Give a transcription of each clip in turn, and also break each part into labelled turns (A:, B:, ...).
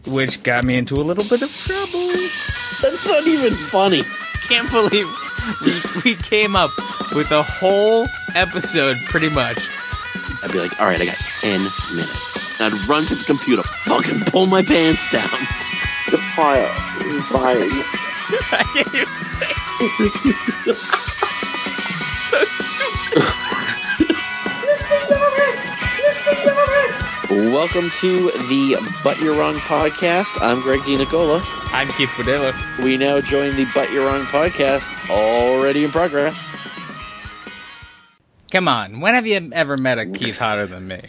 A: which got me into a little bit of trouble.
B: That's not even funny.
A: Can't believe we came up with a whole episode, pretty much.
B: I'd be like, all right, I got 10 minutes. I'd run to the computer, fucking pull my pants down. The fire is dying.
A: I can't even say it. So stupid.
B: Welcome to the But You're Wrong podcast. I'm Greg DiNicola.
A: I'm Keith Padilla.
B: We now join the But You're Wrong podcast, already in progress.
A: Come on, when have you ever met a Keith hotter than me?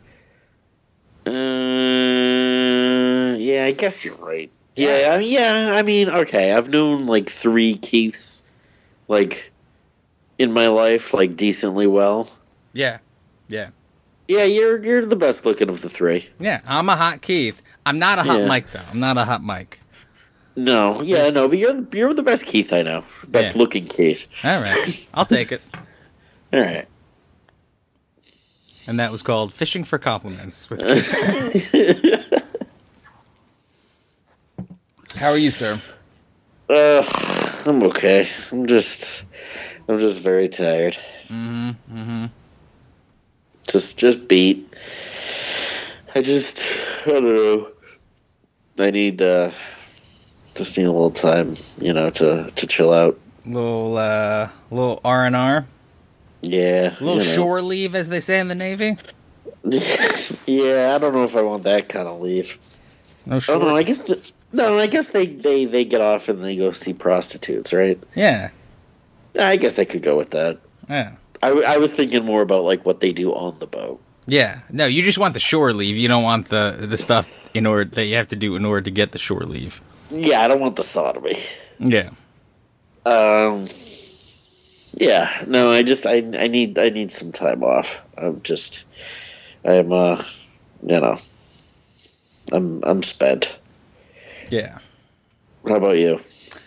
B: Yeah, I guess you're right. I mean, okay, I've known like 3 Keiths, like, in my life, like, decently well.
A: Yeah.
B: Yeah, you're the best looking of the 3.
A: Yeah, I'm a hot Keith. I'm not a hot Mike, though. I'm not a hot Mike.
B: No, but you're the best Keith I know. Best looking Keith.
A: All right, I'll take it.
B: All right.
A: And that was called Fishing for Compliments with Keith. How are you, sir?
B: I'm okay. I'm just very tired.
A: Mm-hmm.
B: Just beat. I don't know. I need just need a little time, to chill out.
A: Little R&R.
B: Yeah.
A: A little shore leave, as they say in the Navy.
B: Yeah, I don't know if I want that kind of leave.
A: No shore.
B: Oh no, I guess they get off and they go see prostitutes, right?
A: Yeah.
B: I guess I could go with that.
A: Yeah.
B: I was thinking more about like what they do on the boat.
A: Yeah. No, you just want the shore leave. You don't want the stuff that you have to do in order to get the shore leave.
B: Yeah, I don't want the sodomy.
A: Yeah.
B: Yeah. No, I need some time off. I'm spent.
A: Yeah.
B: How about you?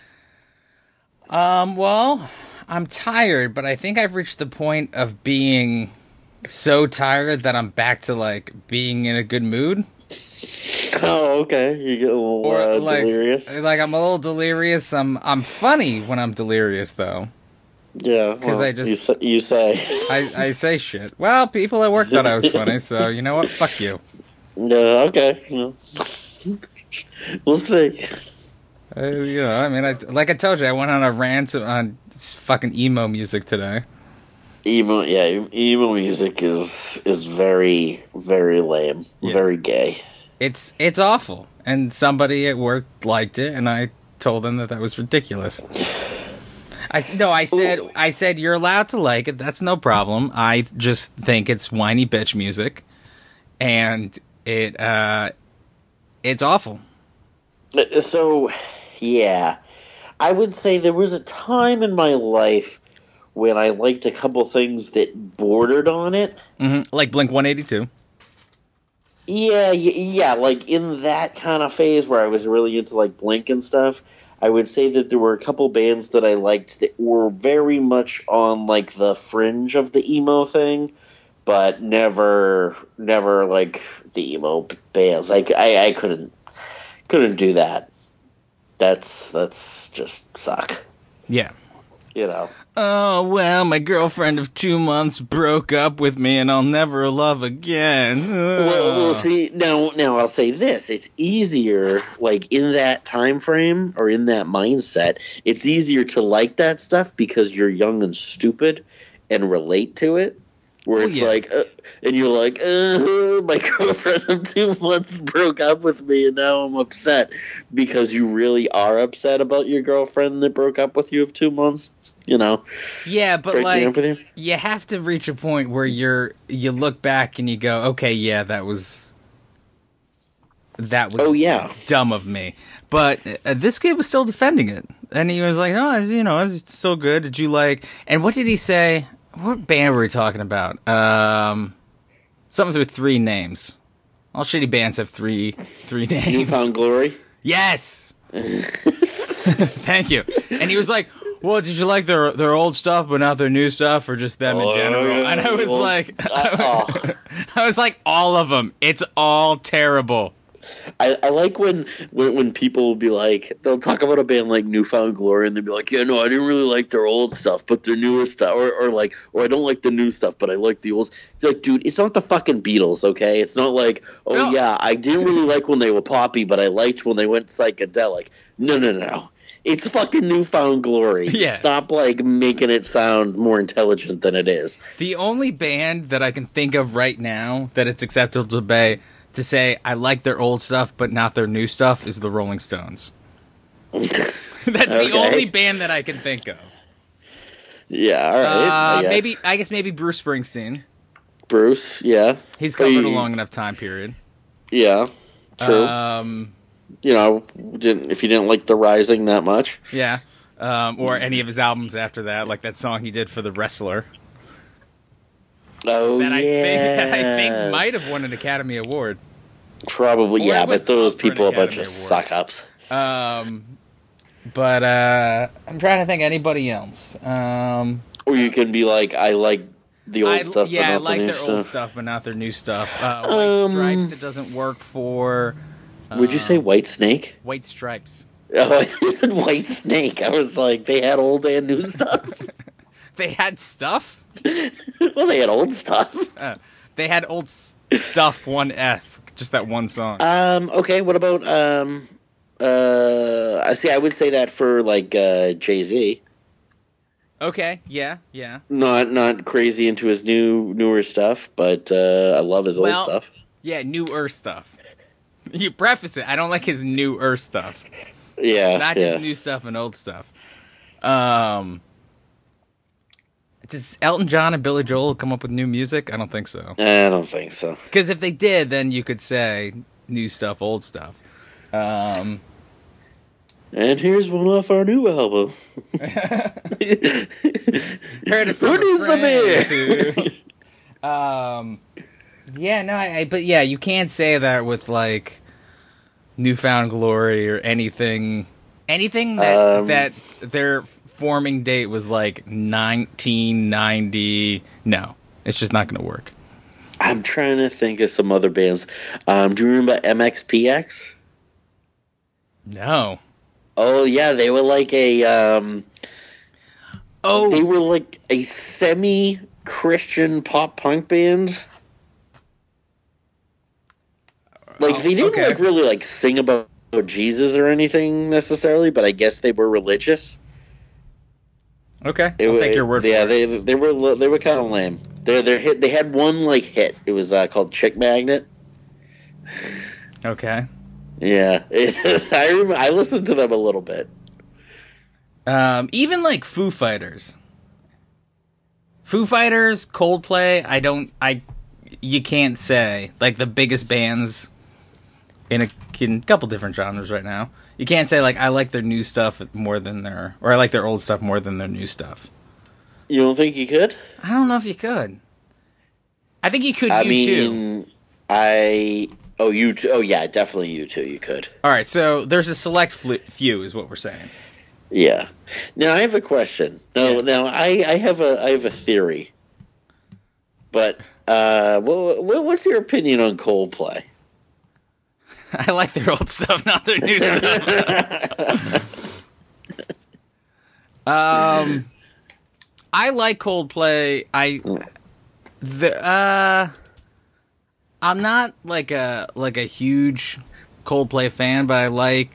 A: Well, I'm tired, but I think I've reached the point of being so tired that I'm back to, like, being in a good mood.
B: Oh, okay. You get a little delirious?
A: Like, I'm a little delirious. I'm funny when I'm delirious, though.
B: Yeah.
A: Because
B: you say.
A: I say shit. Well, people at work thought I was funny, so you know what? Fuck you.
B: Yeah, okay. Yeah. We'll see.
A: Like I told you, I went on a rant on fucking emo music today.
B: Emo music is very, very lame, very gay.
A: It's awful, and somebody at work liked it, and I told them that was ridiculous. I said you're allowed to like it. That's no problem. I just think it's whiny bitch music, and it's awful.
B: So, yeah, I would say there was a time in my life when I liked a couple things that bordered on it.
A: Mm-hmm. Like Blink-182.
B: Yeah, like in that kind of phase where I was really into like Blink and stuff, I would say that there were a couple bands that I liked that were very much on like the fringe of the emo thing, but never like the emo bands. I couldn't do that. That's just suck.
A: Yeah.
B: Oh,
A: well, my girlfriend of 2 months broke up with me and I'll never love again.
B: Well, see, now I'll say this. It's easier, like, in that time frame or in that mindset, it's easier to like that stuff because you're young and stupid and relate to it. Where it's like, and you're like, my girlfriend of 2 months broke up with me and now I'm upset because you really are upset about your girlfriend that broke up with you of 2 months,
A: Yeah, but like, you have to reach a point where you look back and you go, okay, yeah, that was dumb of me. But this kid was still defending it. And he was like, oh, it's so good. Did you like, and what did he say? What band were we talking about? Something with 3 names. All shitty bands have three names.
B: Newfound Glory?
A: Yes! Thank you. And he was like, well, did you like their old stuff but not their new stuff, or just them in general? And I was I was like, all of them. It's all terrible.
B: I like when people will be like, they'll talk about a band like Newfound Glory, and they'll be like, yeah, no, I didn't really like their old stuff, but their newer stuff, or I don't like the new stuff, but I like the old. It's like, dude, it's not the fucking Beatles, okay? It's not like, oh
A: No.
B: yeah, I didn't really like when they were poppy, but I liked when they went psychedelic. No. It's fucking Newfound Glory.
A: Yeah.
B: Stop making it sound more intelligent than it is.
A: The only band that I can think of right now that it's acceptable to say I like their old stuff but not their new stuff is the Rolling Stones. That's the only band that I can think of.
B: Yeah, all right.
A: I guess maybe Bruce Springsteen.
B: Bruce, yeah.
A: He's covered a long enough time period.
B: Yeah, true. If you didn't like The Rising that much.
A: Yeah. Or any of his albums after that, like that song he did for The Wrestler.
B: Oh,
A: that
B: yeah.
A: I think might have won an Academy Award.
B: Probably,
A: Or
B: yeah,
A: it was
B: but those
A: up for an
B: people are a bunch
A: Academy
B: of
A: Award.
B: suck-ups.
A: But I'm trying to think of anybody else.
B: Or you can be like, I like the old stuff, but
A: I
B: not
A: like
B: the new
A: their
B: stuff.
A: old stuff, but not their new stuff. White Stripes, it doesn't work for.
B: Would you say White Snake?
A: White Stripes?
B: Oh, I said White Snake. I was like, they had old and new stuff.
A: They had stuff?
B: Well, they had old stuff.
A: They had old stuff, 1F, just that one song.
B: Okay, what about, I would say that for, Jay-Z.
A: Okay, yeah.
B: Not crazy into his newer stuff, but I love his old stuff.
A: Yeah, newer stuff. You preface it, I don't like his newer stuff.
B: Yeah,
A: Not just new stuff and old stuff. Does Elton John and Billy Joel come up with new music? I don't think so.
B: I don't think so.
A: Because if they did, then you could say new stuff, old stuff.
B: And here's one off our new album.
A: Heard it from
B: Who needs a
A: beer? But you can't say that with Newfound Glory or anything that their forming date was 1990. No, it's just not going to work.
B: I'm trying to think of some other bands. Do you remember MXPX?
A: No.
B: Oh yeah, they were they were like a semi-Christian pop punk band. They didn't really sing about Jesus or anything necessarily, but I guess they were religious.
A: Okay, I'll take your word for it.
B: Yeah, they were kind of lame. They had one hit. It was called Chick Magnet.
A: Okay.
B: Yeah, I listened to them a little bit.
A: Even Foo Fighters, Coldplay. You can't say the biggest bands in a couple different genres right now. You can't say I like their new stuff more than I like their old stuff more than their new stuff.
B: You don't think you could?
A: I don't know if you could. I think you could.
B: U2. Oh, U2. Oh, yeah, definitely U2. You could.
A: All right, so there's a select few, is what we're saying.
B: Yeah. Now I have a question. Now I have a theory. But what's your opinion on Coldplay?
A: I like their old stuff, not their new stuff. I like Coldplay. I'm not a huge Coldplay fan, but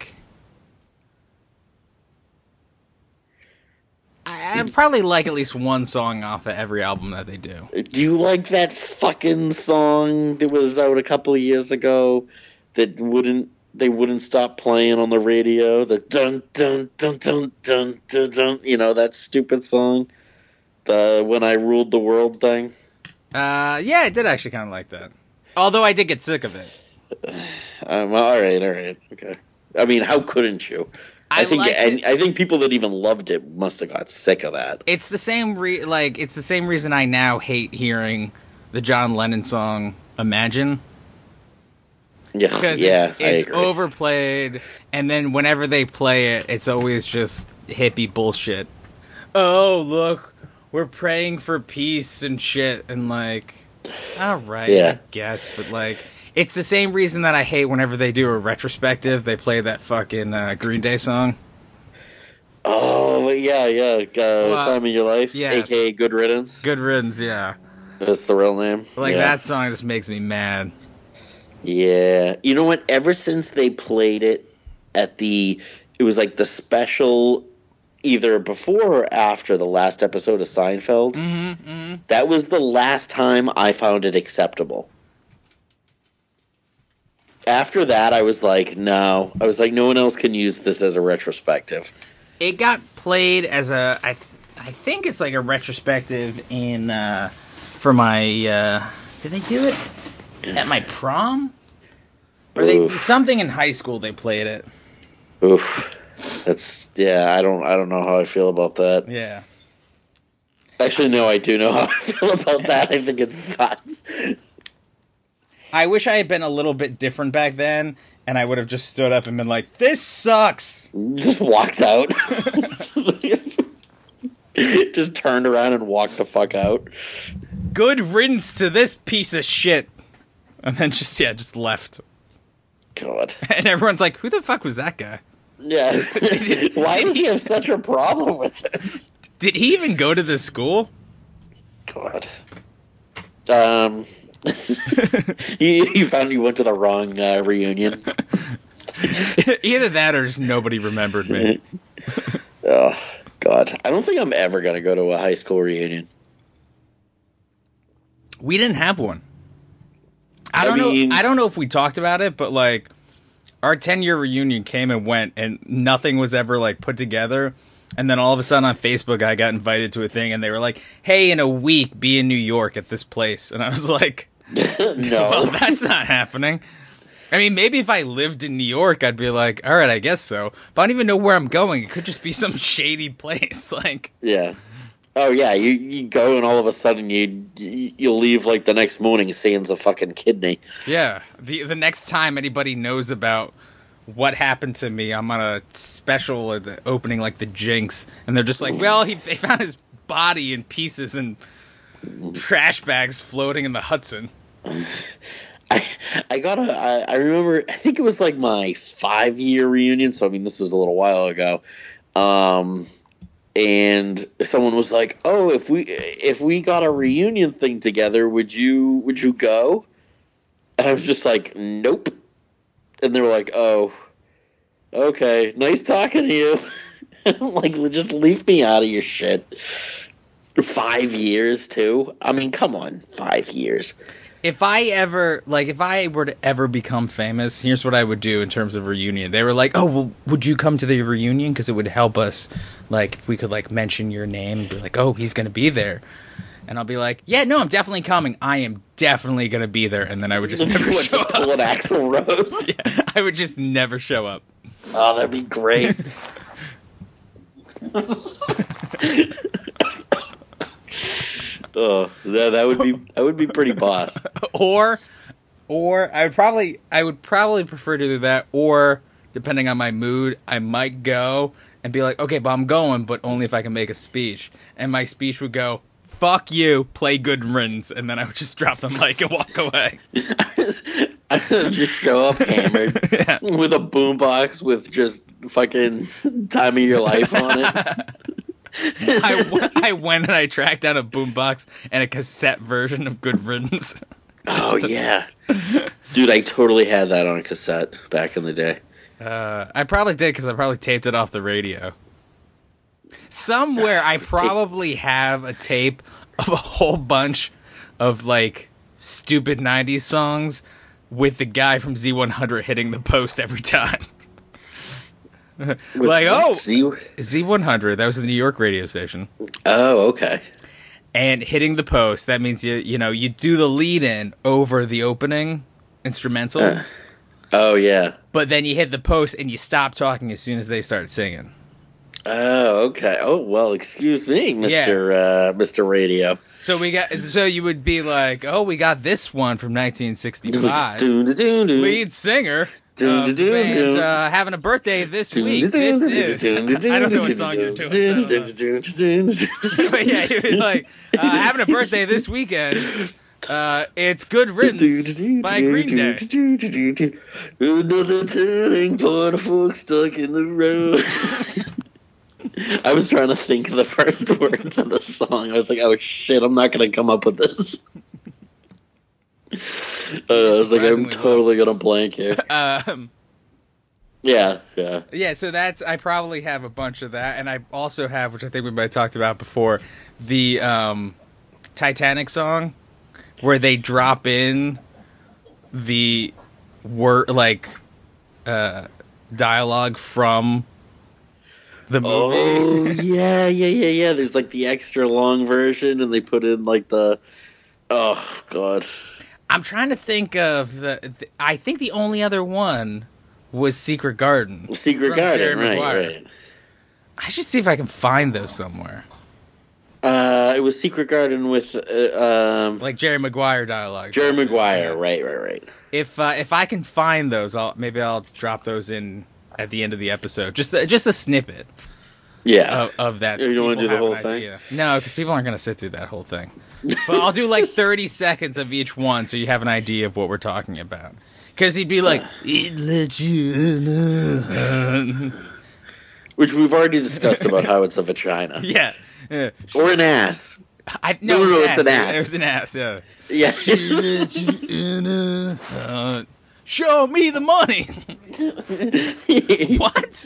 A: I probably like at least one song off of every album that they do.
B: Do you like that fucking song that was out a couple of years ago that they wouldn't stop playing on the radio? The dun dun dun dun dun dun dun. That stupid song, the "When I Ruled the World" thing.
A: Yeah, I did actually kind of like that. Although I did get sick of it.
B: All right, okay. I mean, how couldn't you? I think people that even loved it must have got sick of that.
A: It's the same it's the same reason I now hate hearing the John Lennon song "Imagine."
B: Yeah,
A: because it's overplayed, and then whenever they play it, it's always just hippie bullshit. Oh, look, we're praying for peace and shit, and all right, I guess, but It's the same reason that I hate whenever they do a retrospective, they play that fucking Green Day song.
B: Oh, yeah. Time of Your Life,
A: yes.
B: a.k.a. Good Riddance.
A: Good Riddance, yeah.
B: That's the real name.
A: Like, that song just makes me mad.
B: Yeah. You know what? Ever since they played it at it was like the special, either before or after the last episode of Seinfeld, that was the last time I found it acceptable. After that, I was like, no. I was like, no one else can use this as a retrospective.
A: It got played as I think it's like a retrospective for my, did they do it at my prom? Or something in high school they played it.
B: Oof. I don't know how I feel about that.
A: Yeah.
B: Actually, no, I do know how I feel about that. I think it sucks.
A: I wish I had been a little bit different back then, and I would have just stood up and been like, this sucks!
B: Just walked out. Just turned around and walked the fuck out.
A: Good riddance to this piece of shit. And then just left.
B: God.
A: And everyone's like, who the fuck was that guy?
B: Yeah. Why does he have such a problem with this?
A: Did he even go to this school?
B: God. You found you went to the wrong reunion.
A: Either that or just nobody remembered me.
B: Oh, God. I don't think I'm ever going to go to a high school reunion.
A: We didn't have one. I don't know if we talked about it, but like our 10-year reunion came and went and nothing was ever like put together. And then all of a sudden on Facebook, I got invited to a thing and they were like, hey, in a week, be in New York at this place. And I was like,
B: no,
A: well, that's not happening. I mean, maybe if I lived in New York, I'd be like, all right, I guess so. But I don't even know where I'm going. It could just be some shady place. Like,
B: yeah. Oh, yeah, you go and all of a sudden you'll leave like the next morning saying it's a fucking kidney.
A: Yeah. The next time anybody knows about what happened to me, I'm on a special at the opening like the Jinx, and they're just like, well, they found his body in pieces and trash bags floating in the Hudson.
B: I remember, I think it was like my 5-year reunion, so I mean this was a little while ago. And someone was like, "Oh, if we got a reunion thing together, would you go?" And I was just like, "Nope." And they were like, "Oh, okay, nice talking to you." I'm like, just leave me out of your shit. 5 years too. I mean, come on, 5 years.
A: If I were to ever become famous, here's what I would do in terms of reunion. They were like, oh, well, would you come to the reunion? Because it would help us, like, if we could, like, mention your name and be like, oh, he's going to be there. And I'll be like, yeah, no, I'm definitely coming. I am definitely going to be there. And then I would just never show up.
B: Pull an Axl Rose?
A: Yeah, I would just never show up.
B: Oh, that'd be great. Oh, that would be pretty boss.
A: Or I would probably prefer to do that. Or depending on my mood, I might go and be like, okay, but I'm going, but only if I can make a speech. And my speech would go, "Fuck you, play Good Riddance," and then I would just drop the mic and walk away.
B: I would just show up hammered with a boombox with just fucking Time of Your Life on it.
A: I went and I tracked down a boombox and a cassette version of Good Riddance.
B: Oh, yeah. Dude, I totally had that on a cassette back in the day.
A: I probably did because I probably taped it off the radio. Somewhere I probably have a tape of a whole bunch of, like, stupid 90s songs with the guy from Z100 hitting the post every time. Like, oh, Z100, that was the New York radio station.
B: Oh, okay.
A: And hitting the post, that means you do the lead-in over the opening instrumental.
B: Oh, yeah.
A: But then you hit the post and you stop talking as soon as they start singing.
B: Oh, okay. Oh, well, excuse me, Mr. Radio.
A: So you would be like, oh, we got this one from 1965. Lead singer. Band, having a birthday this week. This is. I don't know what song you're doing. But yeah, he was like, having a birthday this weekend. It's Good Riddance by Green Day.
B: Another turning point, folks stuck in the road. I was trying to think of the first words of the song. I was like, oh shit, I'm not going to come up with this. I was like, I'm totally going to blank here. Yeah.
A: Yeah, so I probably have a bunch of that, and I also have, which I think we might have talked about before, the Titanic song, where they drop in the word, dialogue from the movie.
B: Oh, yeah. There's like the extra long version, and they put in like the... Oh, God.
A: I'm trying to think of I think the only other one was Secret Garden.
B: Secret Garden, right.
A: I should see if I can find those somewhere.
B: It was Secret Garden with
A: like Jerry Maguire dialogue.
B: Jerry Maguire, right.
A: If I can find those, I'll drop those in at the end of the episode. Just a snippet.
B: Yeah.
A: Of that.
B: You don't want to do the whole thing?
A: No, because people aren't going to sit through that whole thing. But I'll do like 30 seconds of each one, so you have an idea of what we're talking about. Because he'd be like, "It let you know."
B: Which we've already discussed about how it's a vagina.
A: Yeah.
B: Or an ass.
A: No,
B: it's an ass.
A: It was an ass, yeah.
B: Yeah.
A: She let you in show me the money. What?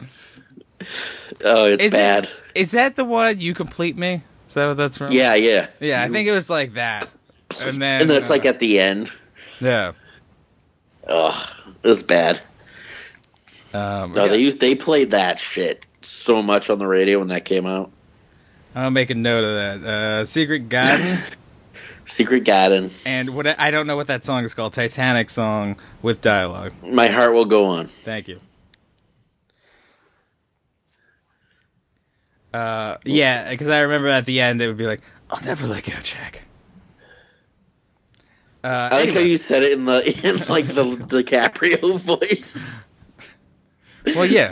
B: Oh, it's bad.
A: Is that the one, You Complete Me? Is that what that's from?
B: Yeah.
A: Yeah, I think it was like that. And
B: that's like at the end.
A: Yeah.
B: Oh, it was bad. They played that shit so much on the radio when that came out.
A: I'll make a note of that. Secret Garden.
B: Secret Garden.
A: And I don't know what that song is called. Titanic song with dialogue.
B: My Heart Will Go On.
A: Thank you. Yeah, because I remember at the end it would be like, "I'll never let go, Jack."
B: I like how you said it in the DiCaprio voice.
A: Well, yeah.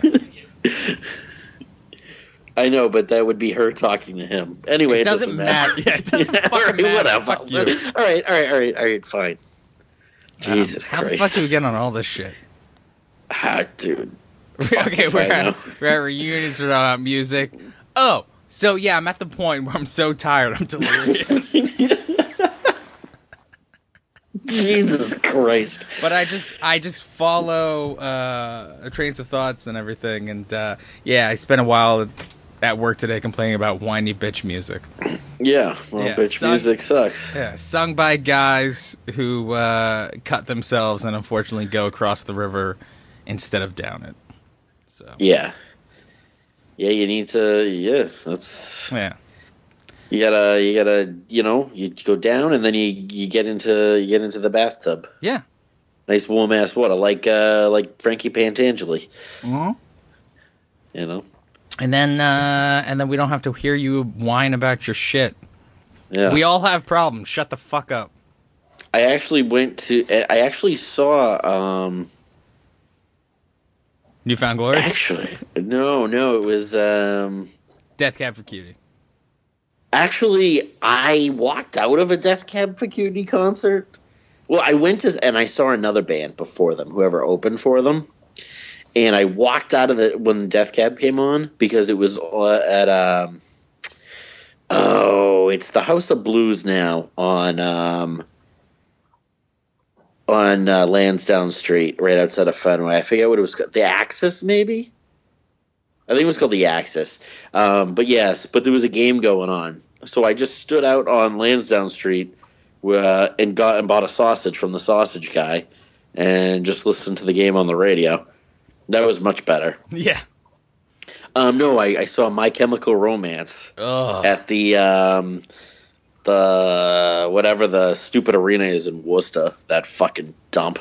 B: I know, but that would be her talking to him. Anyway, it doesn't matter.
A: Yeah, it doesn't fucking matter.
B: Whatever.
A: Fuck you.
B: All right, fine. Jesus
A: Christ. How the fuck do we get on all this shit?
B: Dude.
A: Okay, we're at reunions, we're about music. Oh, so yeah, I'm at the point where I'm so tired, I'm delirious.
B: Jesus Christ.
A: But I just follow trains of thoughts and everything, and I spent a while at work today complaining about whiny bitch music.
B: Yeah, bitch music sucks.
A: Yeah, sung by guys who cut themselves and unfortunately go across the river instead of down it. So
B: yeah, you need to. Yeah, that's.
A: Yeah.
B: You gotta, you go down and then you get into the bathtub.
A: Yeah.
B: Nice warm ass water, like Frankie Pantangeli.
A: Mm-hmm.
B: You know.
A: And then we don't have to hear you whine about your shit.
B: Yeah.
A: We all have problems. Shut the fuck up.
B: I actually saw
A: Newfound Glory?
B: Actually, no, it was
A: Death Cab for Cutie.
B: Actually, I walked out of a Death Cab for Cutie concert. Well, I went and I saw another band before them, whoever opened for them. And I walked out of it when Death Cab came on because it was at it's the House of Blues now on Lansdowne Street, right outside of Fenway. I forget what it was called. The Axis, maybe? I think it was called the Axis. But there was a game going on. So I just stood out on Lansdowne Street and bought a sausage from the sausage guy and just listened to the game on the radio. That was much better.
A: Yeah.
B: No, I saw My Chemical Romance at the whatever the stupid arena is in Worcester. That fucking dump.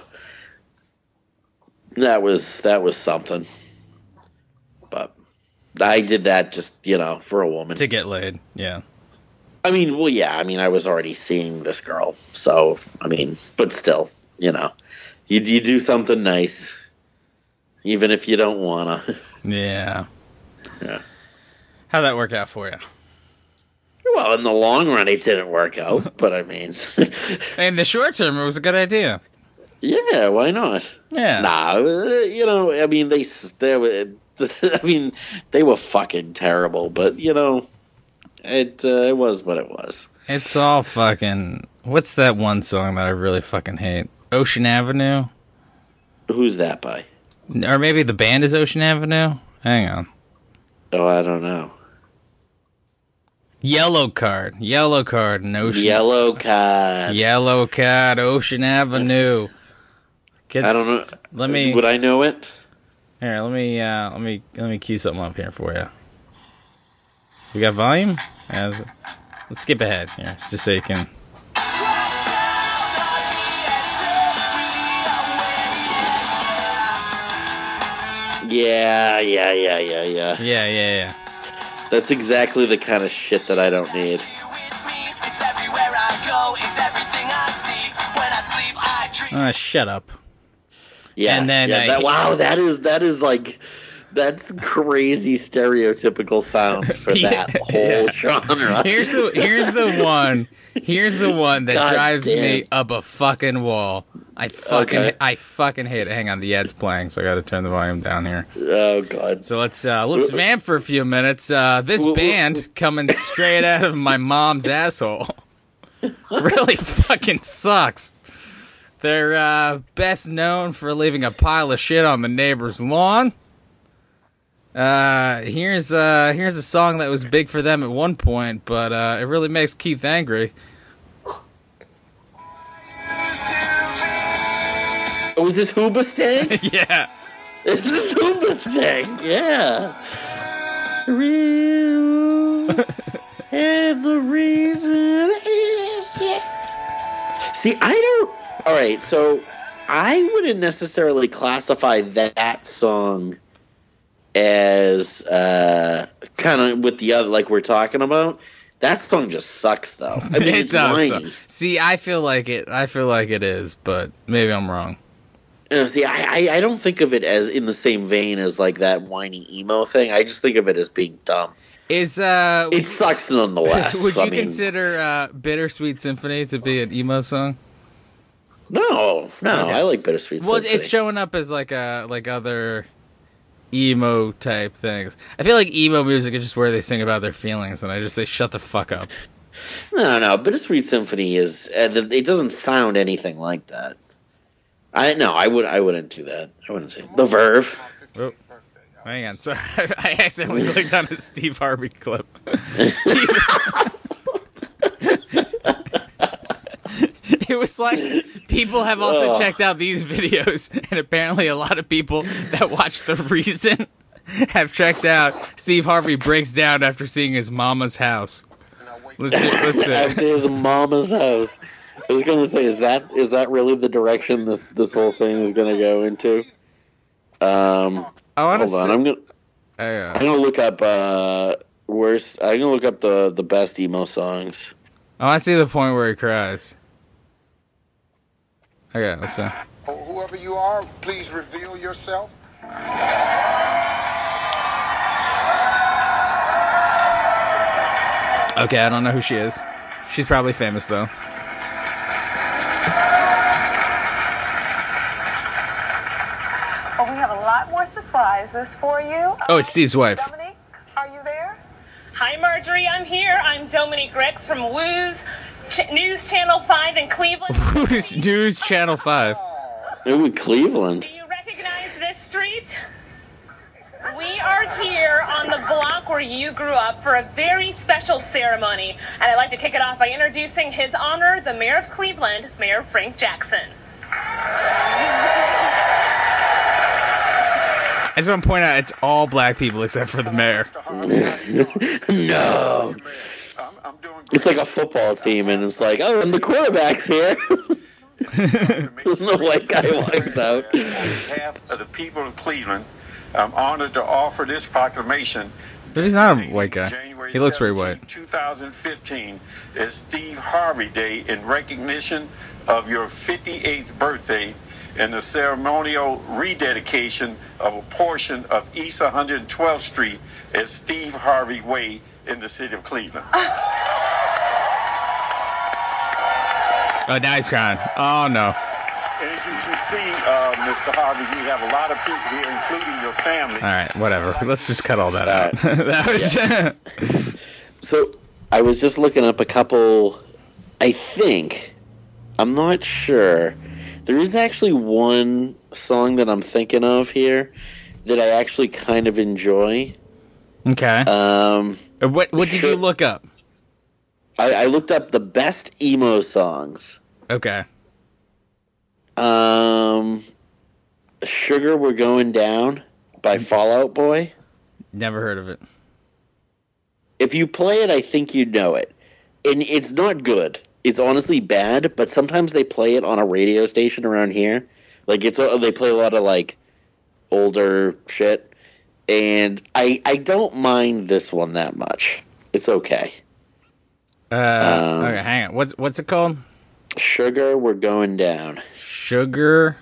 B: That was something. But I did that just, for a woman.
A: To get laid, yeah.
B: I mean, well, yeah. I mean, I was already seeing this girl. So, I mean, but still, you do something nice. Even if you don't want to.
A: Yeah.
B: Yeah.
A: How'd that work out for you?
B: It Well, in the long run, it didn't work out, but I mean,
A: In the short term, it was a good idea.
B: yeah, why not?
A: Yeah.
B: Nah, you know, I mean, I mean, they were fucking terrible, but you know, it was what it was.
A: It's all fucking... What's that one song that I really fucking hate? Ocean Avenue?
B: Who's that by?
A: Or maybe the band is Ocean Avenue? Hang on.
B: Oh, I don't know.
A: Yellow Card, and Ocean...
B: Yellow Card.
A: Yellow Card, Ocean Avenue.
B: I don't know.
A: Let me...
B: Would I know it?
A: Here, let me cue something up here for you. We got volume? Let's skip ahead here, just so you can...
B: Yeah.
A: Yeah.
B: That's exactly the kind of shit that I don't need.
A: Shut up.
B: Yeah,
A: and then
B: wow, that is like, that's crazy stereotypical sound for that whole genre.
A: Here's the one that
B: God
A: drives
B: damn.
A: me up a fucking wall. I fucking hate it. Hang on, the ad's playing, so I got to turn the volume down here.
B: Oh God.
A: So let's vamp for a few minutes. This band coming straight out of my mom's asshole really fucking sucks. They're best known for leaving a pile of shit on the neighbor's lawn. Here's a song that was big for them at one point, but it really makes Keith angry.
B: Oh, is this Hoobastank?
A: Yeah.
B: This is Hoobastank, yeah. Real and the reason is, yeah. See, I don't... Alright, so I wouldn't necessarily classify that song as kind of with the other, like we're talking about. That song just sucks, though. I mean, it's whiny.
A: See, I feel like it is, but maybe I'm wrong.
B: See, I don't think of it as in the same vein as like that whiny emo thing. I just think of it as being dumb.
A: It
B: sucks nonetheless.
A: Would you consider Bittersweet Symphony to be an emo song?
B: No, okay. I like Bittersweet Symphony.
A: Well, it's showing up as like other emo type things. I feel like emo music is just where they sing about their feelings, and I just say shut the fuck up.
B: No, Bittersweet Symphony is. It doesn't sound anything like that. I wouldn't do that. I wouldn't say The Verve.
A: Oh, hang on, sorry, I accidentally clicked on a Steve Harvey clip. It was like people have also checked out these videos, and apparently a lot of people that watch The Reason have checked out Steve Harvey breaks down after seeing his mama's house. Let's see.
B: After his mama's house. I was going to say, is that really the direction this whole thing is going to go into? Hold on, I'm gonna look up worst. I'm gonna look up the best emo songs.
A: I want to see the point where he cries. Okay, let's see.
C: Whoever you are, please reveal yourself.
A: Okay, I don't know who she is. She's probably famous though.
D: Oh, we have a lot more surprises for you.
A: Oh, it's Steve's wife.
D: Dominique, are you there?
E: Hi, Marjorie. I'm here. I'm Dominique Rex from Woo's News Channel 5 in Cleveland.
A: Woo's News Channel 5.
B: Ooh, Cleveland.
E: Do you recognize this street? We are here on the block where you grew up for a very special ceremony. And I'd like to kick it off by introducing His Honor, the Mayor of Cleveland, Mayor Frank Jackson.
A: I just want to point out it's all black people except for the mayor.
B: No. It's like a football team, and it's like, oh, and the quarterback's here. There's no white guy walks out.
C: On behalf of the people of Cleveland, I'm honored to offer this proclamation.
A: But he's not a white guy.
C: January
A: He looks very
C: 17,
A: white.
C: 2015 is Steve Harvey Day in recognition of your 58th birthday and the ceremonial rededication of a portion of East 112th Street as Steve Harvey Way in the city of Cleveland.
A: Oh, now he's crying. Oh, no.
C: And as you can see, Mr. Harvey, we have a lot of people here, including your family.
A: All right, whatever. Let's just cut all that out. That was...
B: So, I was just looking up a couple, I'm not sure. There is actually one song that I'm thinking of here that I actually kind of enjoy.
A: Okay. What did you look up?
B: I looked up the best emo songs.
A: Okay.
B: Sugar We're Going Down by Fall Out Boy.
A: Never heard of it.
B: If you play it, I think you know it. And it's not good. It's honestly bad, but sometimes they play it on a radio station around here. Like they play a lot of like older shit. And I don't mind this one that much. It's okay.
A: Okay, hang on. What's it called?
B: Sugar We're Going Down.
A: Sugar,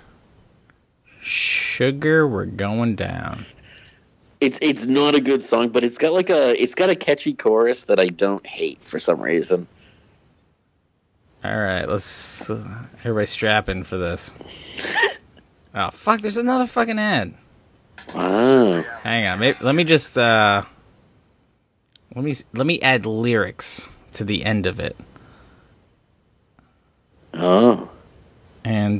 A: we're going down.
B: It's not a good song, but it's got a catchy chorus that I don't hate for some reason.
A: All right, let's everybody strap in for this. Oh fuck! There's another fucking ad.
B: Wow.
A: Hang on, let me just let me add lyrics to the end of it.
B: Oh.
A: And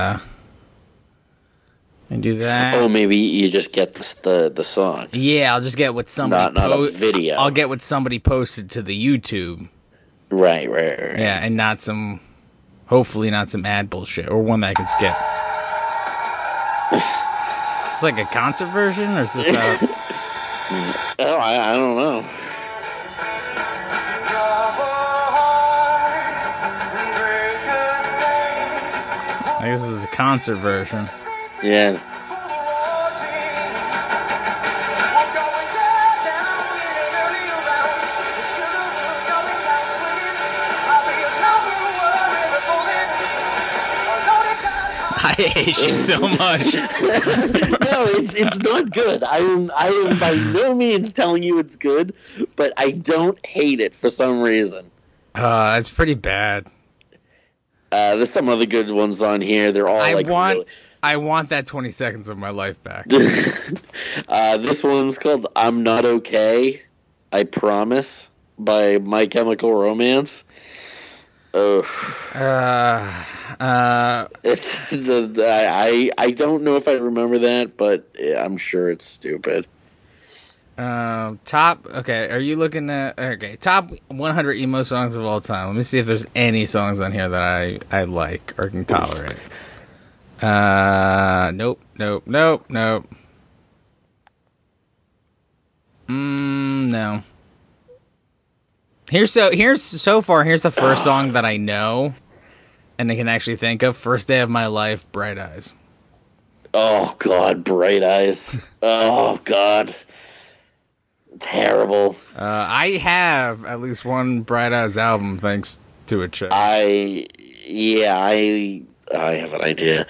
A: do that.
B: Oh, maybe you just get the song.
A: Yeah, I'll just get what somebody
B: not a video.
A: I'll get what somebody posted to the YouTube.
B: Right.
A: Yeah, and hopefully not some ad bullshit, or one that I can skip. It's like a concert version, or is this
B: Oh, I don't know.
A: I guess this is a concert version.
B: Yeah.
A: I hate you so much.
B: No, it's not good. I am by no means telling you it's good, but I don't hate it for some reason.
A: It's pretty bad.
B: There's some other good ones on here. They're all
A: I want that 20 seconds of my life back.
B: This one's called I'm Not Okay, I Promise by My Chemical Romance. I don't know if I remember that, but I'm sure it's stupid.
A: Top 100 emo songs of all time. Let me see if there's any songs on here that I like or can tolerate. Nope. No. Here's the first song that I know and I can actually think of. First Day of My Life, Bright Eyes.
B: Oh God, Bright Eyes. Oh God. Terrible.
A: I have at least one Bright Eyes album thanks to a chick.
B: I have an idea.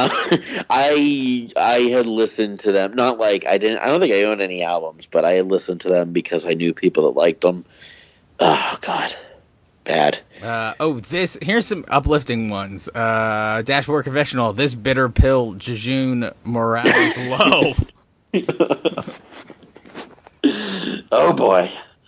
B: I had listened to them. Not like I don't think I owned any albums, but I had listened to them because I knew people that liked them. Oh God, bad.
A: Here's some uplifting ones. Dashboard Confessional. This bitter pill, Jejune Morales Low.
B: Oh boy.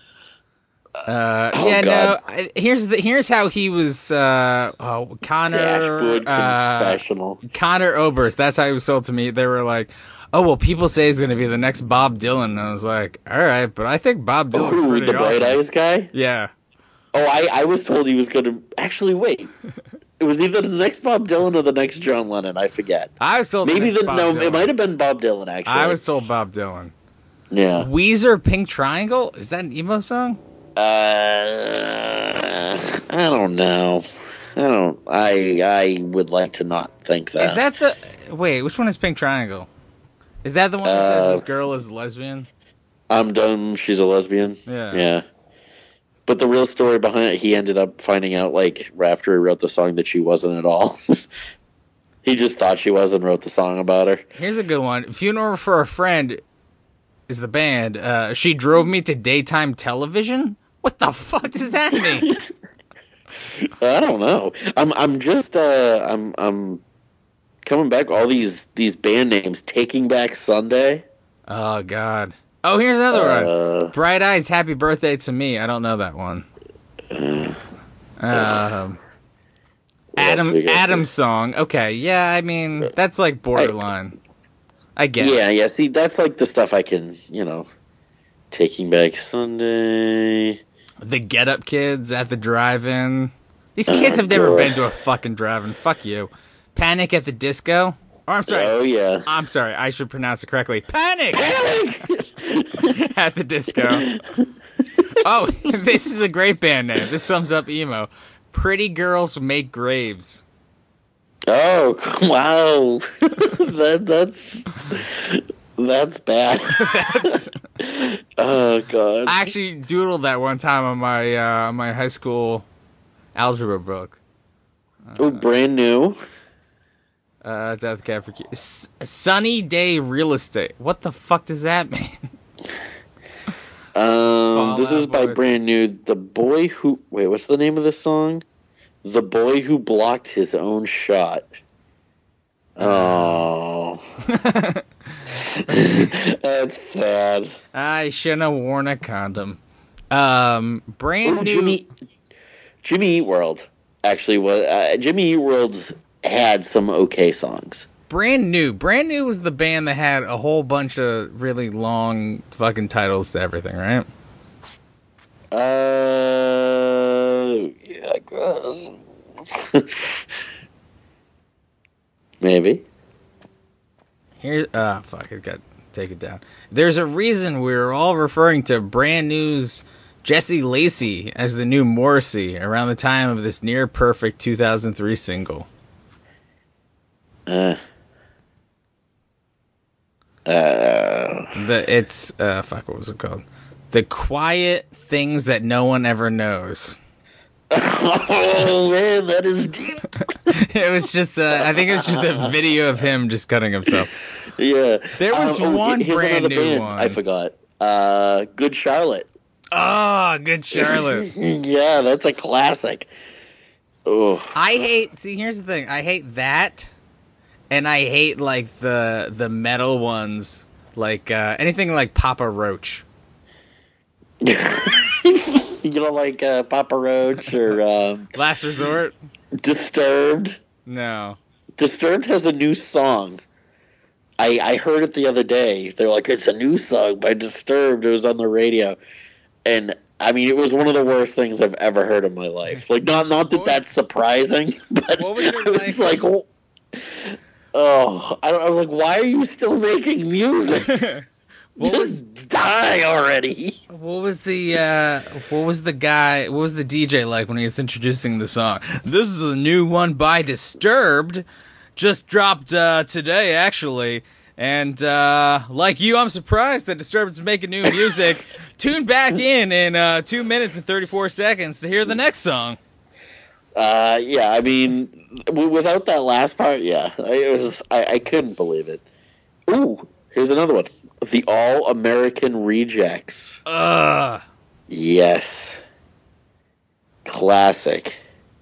A: Here's how he was. Connor.
B: Dashboard Confessional.
A: Connor Oberst. That's how he was sold to me. They were like, "Oh well, people say he's going to be the next Bob Dylan." And I was like, "All right, but I think Bob Dylan's pretty
B: the
A: awesome."
B: Bright Eyes guy?
A: Yeah.
B: Oh, I was told he was going to actually wait. It was either the next Bob Dylan or the next John Lennon. I forget.
A: I was told
B: Dylan. It might have been Bob Dylan. Actually,
A: I was told Bob Dylan.
B: Yeah.
A: Weezer, Pink Triangle. Is that an emo song?
B: I don't know. I would like to not think that.
A: Is that the... Wait, which one is Pink Triangle? Is that the one that says this girl is lesbian?
B: I'm done. She's a lesbian.
A: Yeah.
B: But the real story behind it, he ended up finding out, like, after he wrote the song that she wasn't at all. He just thought she was and wrote the song about her.
A: Here's a good one. Funeral for a Friend is the band. She drove me to daytime television? What the fuck does that mean?
B: I don't know. I'm just I'm coming back. All these band names. Taking Back Sunday.
A: Oh God. Oh, here's another one. Bright Eyes, Happy Birthday to Me. I don't know that one. Adam song. Okay, yeah. I mean, that's like borderline. I guess.
B: Yeah. See, that's like the stuff I can, Taking Back Sunday.
A: The Get Up Kids at the drive-in. These kids have never been to a fucking drive-in. Fuck you. Panic at the Disco. Or, I'm sorry.
B: Oh, yeah.
A: I'm sorry. I should pronounce it correctly. Panic! At the Disco. Oh, this is a great band name. This sums up emo. Pretty Girls Make Graves.
B: Oh, wow. That's bad. Oh, God.
A: I actually doodled that one time on my high school algebra book.
B: Brand new.
A: Death Cab for Sunny Day Real Estate. What the fuck does that mean?
B: This is by Brand New. The Boy Who... Wait, what's the name of this song? The Boy Who Blocked His Own Shot. Oh. That's sad.
A: I shouldn't have worn a condom. Brand New...
B: Jimmy Eat World. Actually, Jimmy Eat World had some okay songs.
A: Brand New was the band that had a whole bunch of really long fucking titles to everything, right?
B: Yeah, I guess. Maybe.
A: Here, fuck, I got to take it down. There's a reason we're all referring to Brand New's Jesse Lacey as the new Morrissey around the time of this near perfect 2003 single. What was it called? The Quiet Things That No One Ever Knows.
B: Oh man, that is deep.
A: It was just, I think it was just a video of him just cutting himself.
B: Yeah.
A: There was one brand new
B: band
A: one.
B: I forgot. Good Charlotte.
A: Oh, Good Charlotte.
B: Yeah, that's a classic. Oh.
A: Here's the thing. I hate that. And I hate, like, the metal ones. Like, anything like Papa Roach.
B: You don't like Papa Roach or...
A: Last Resort?
B: Disturbed?
A: No.
B: Disturbed has a new song. I heard it the other day. They're like, it's a new song by Disturbed. It was on the radio. And, I mean, it was one of the worst things I've ever heard in my life. Like, not that that's surprising, but
A: what was it
B: I was like, I was like, why are you still making music? Die already.
A: What was the DJ like when he was introducing the song? This is a new one by Disturbed. Just dropped today, actually. And like you, I'm surprised that Disturbed is making new music. Tune back in 2 minutes and 34 seconds to hear the next song.
B: Yeah, I mean, without that last part, yeah, I couldn't believe it. Ooh, here's another one. The All American Rejects. Yes. Classic.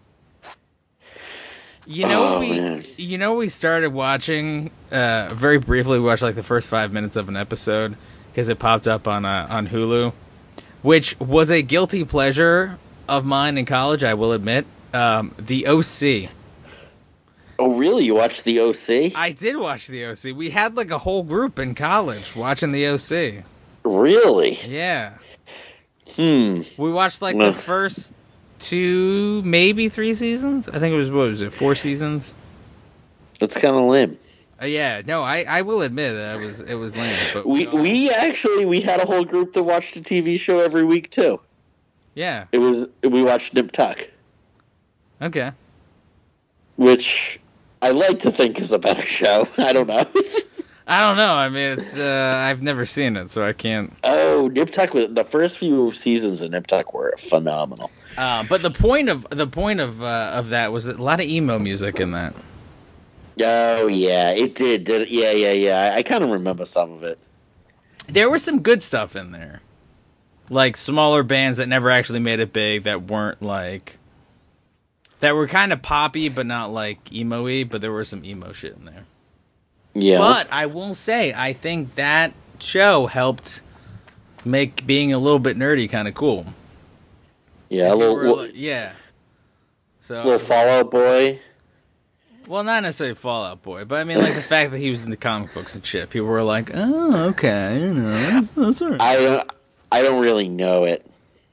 A: We started watching very briefly. We watched like the first 5 minutes of an episode because it popped up on Hulu, which was a guilty pleasure of mine in college. I will admit, The OC.
B: Oh, really? You watched The OC?
A: I did watch The OC. We had like a whole group in college watching The OC.
B: Really?
A: Yeah. We watched like the first 2, maybe 3 seasons. I think it was 4 seasons?
B: That's kind of lame.
A: Yeah, no, I will admit that it was lame. But
B: we had a whole group that watched a TV show every week too.
A: Yeah.
B: We watched Nip Tuck.
A: Okay.
B: Which I like to think is a better show. I don't know.
A: I don't know. I mean, it's I've never seen it, so I can't.
B: Oh, Nip Tuck! The first few seasons of Nip Tuck were phenomenal.
A: But the point of that was that a lot of emo music in that.
B: Oh yeah, it did. Yeah. I kind of remember some of it.
A: There was some good stuff in there, like smaller bands that never actually made it big, that weren't like that were kind of poppy, but not like emo-y, but there was some emo shit in there.
B: Yeah.
A: But I will say, I think that show helped make being a little bit nerdy kind of cool.
B: Yeah,
A: yeah. So
B: little Fallout Boy.
A: Well, not necessarily Fallout Boy, but I mean, like the fact that he was in the comic books and shit. People were like, "Oh, okay, you know, that's all right."
B: I don't really know it.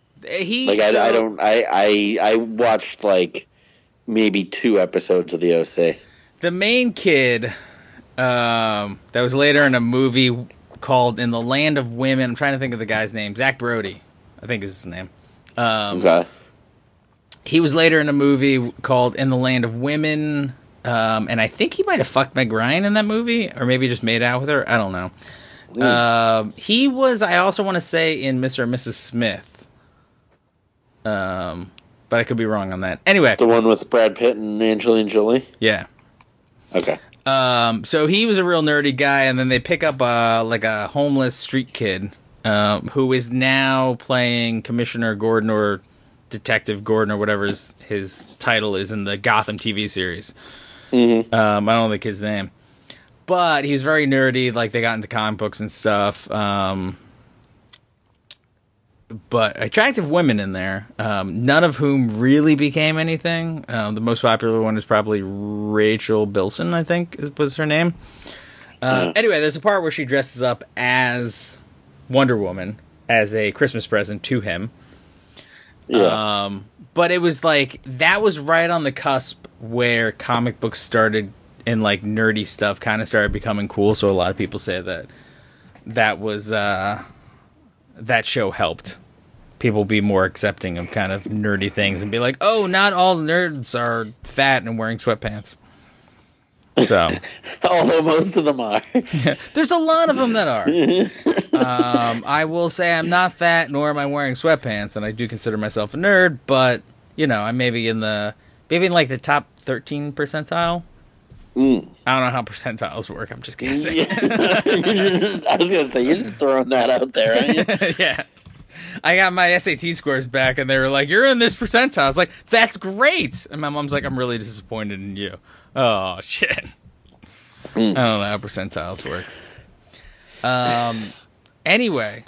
B: I watched like maybe 2 episodes of the OC.
A: The main kid, that was later in a movie called "In the Land of Women." I'm trying to think of the guy's name. Zach Brody, I think is his name.
B: Okay.
A: He was later in a movie called "In the Land of Women." And I think he might have fucked Meg Ryan in that movie, or maybe just made out with her. I don't know. He was, I also want to say, in Mr. and Mrs. Smith. But I could be wrong on that. Anyway.
B: The one with Brad Pitt and Angelina Jolie?
A: Yeah.
B: Okay.
A: So he was a real nerdy guy, and then they pick up like a homeless street kid who is now playing Commissioner Gordon or Detective Gordon or whatever his title is in the Gotham TV series.
B: Mm-hmm.
A: I don't know the kid's name, but he was very nerdy. Like they got into comic books and stuff. But attractive women in there, none of whom really became anything. The most popular one is probably Rachel Bilson, I think was her name. Anyway, there's a part where she dresses up as Wonder Woman as a Christmas present to him.
B: Yeah.
A: But it was like, that was right on the cusp where comic books started and like nerdy stuff kind of started becoming cool. So a lot of people say that was, that show helped people be more accepting of kind of nerdy things and be like, oh, not all nerds are fat and wearing sweatpants. So,
B: although most of them are.
A: There's a lot of them that are. I will say I'm not fat, nor am I wearing sweatpants, and I do consider myself a nerd. But you know, I'm maybe in like the top 13 percentile. I don't know how percentiles work. I'm just guessing.
B: Yeah. I was gonna say you're just throwing that out there, aren't you?
A: Yeah. I got my SAT scores back, and they were like, "You're in this percentile." I was like, "That's great," and my mom's like, "I'm really disappointed in you." Oh shit! I don't know how percentiles work. Anyway,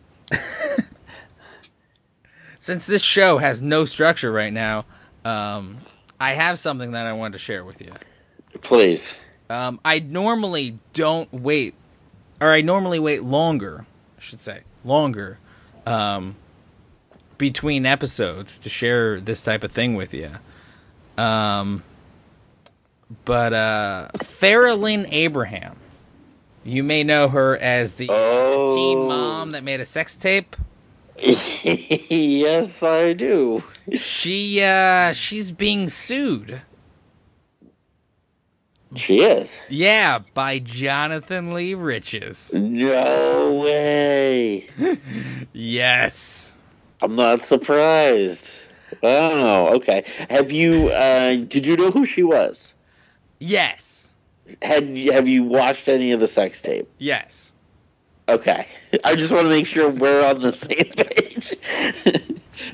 A: since this show has no structure right now, I have something that I wanted to share with you.
B: Please.
A: I normally don't wait, or I normally wait longer, I should say, between episodes to share this type of thing with you. But Farrah Lynn Abraham, you may know her as the teen mom that made a sex tape.
B: Yes, I do.
A: She's being sued.
B: She is?
A: Yeah, by Jonathan Lee Riches.
B: No way.
A: Yes.
B: I'm not surprised. Oh, okay. Have you, did you know who she was?
A: Yes.
B: Have you watched any of the sex tape?
A: Yes.
B: Okay. I just want to make sure we're on the same page.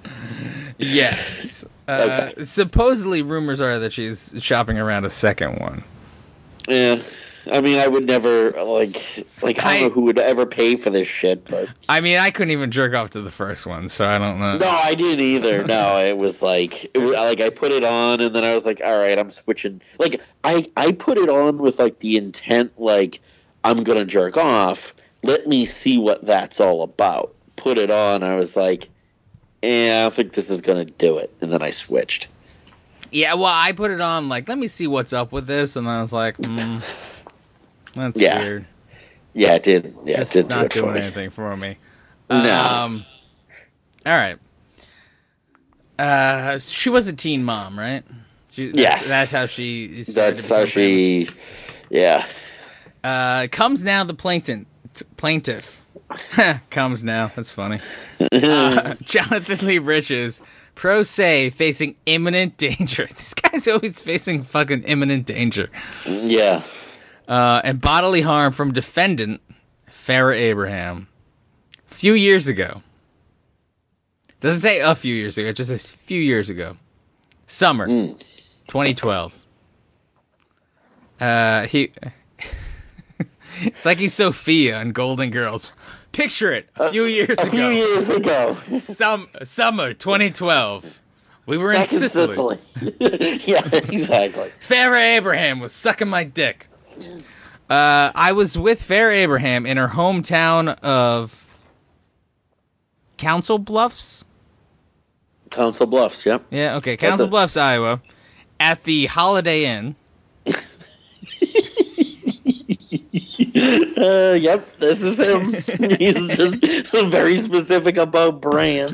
A: Yes.
B: Okay.
A: Supposedly, rumors are that she's shopping around a second one.
B: Yeah. I mean, I would never, like I don't know who would ever pay for this shit, but...
A: I mean, I couldn't even jerk off to the first one, so I don't know.
B: No, I didn't either. No, it was like I put it on, and then I was like, all right, I'm switching. Like, I put it on with, like, the intent, like, I'm gonna jerk off. Let me see what that's all about. Put it on, I was like, I don't think this is gonna do it. And then I switched.
A: Yeah, well, I put it on, like, let me see what's up with this, and then I was like, that's weird.
B: Yeah, it did. Yeah,
A: just
B: it did
A: not
B: do it
A: doing
B: for me.
A: anything for me.
B: No.
A: All right. She was a teen mom, right?
B: Yes.
A: That's how she started.
B: That's how she... Yeah.
A: Comes now the plaintiff. Comes now. That's funny. Jonathan Lee Riches, pro se, facing imminent danger. This guy's always facing fucking imminent danger.
B: Yeah.
A: And bodily harm from defendant Farrah Abraham. A few years ago. Doesn't say a few years ago, just a few years ago. Summer 2012. He it's like he's Sophia on Golden Girls. Picture it, a few years ago. Summer 2012. We were in Sicily.
B: Yeah, exactly.
A: Farrah Abraham was sucking my dick. I was with Farrah Abraham in her hometown of Council Bluffs.
B: Council Bluffs, yep.
A: Yeah, okay. Council Bluffs, Iowa, at the Holiday Inn.
B: Yep, this is him. He's just very specific about brands.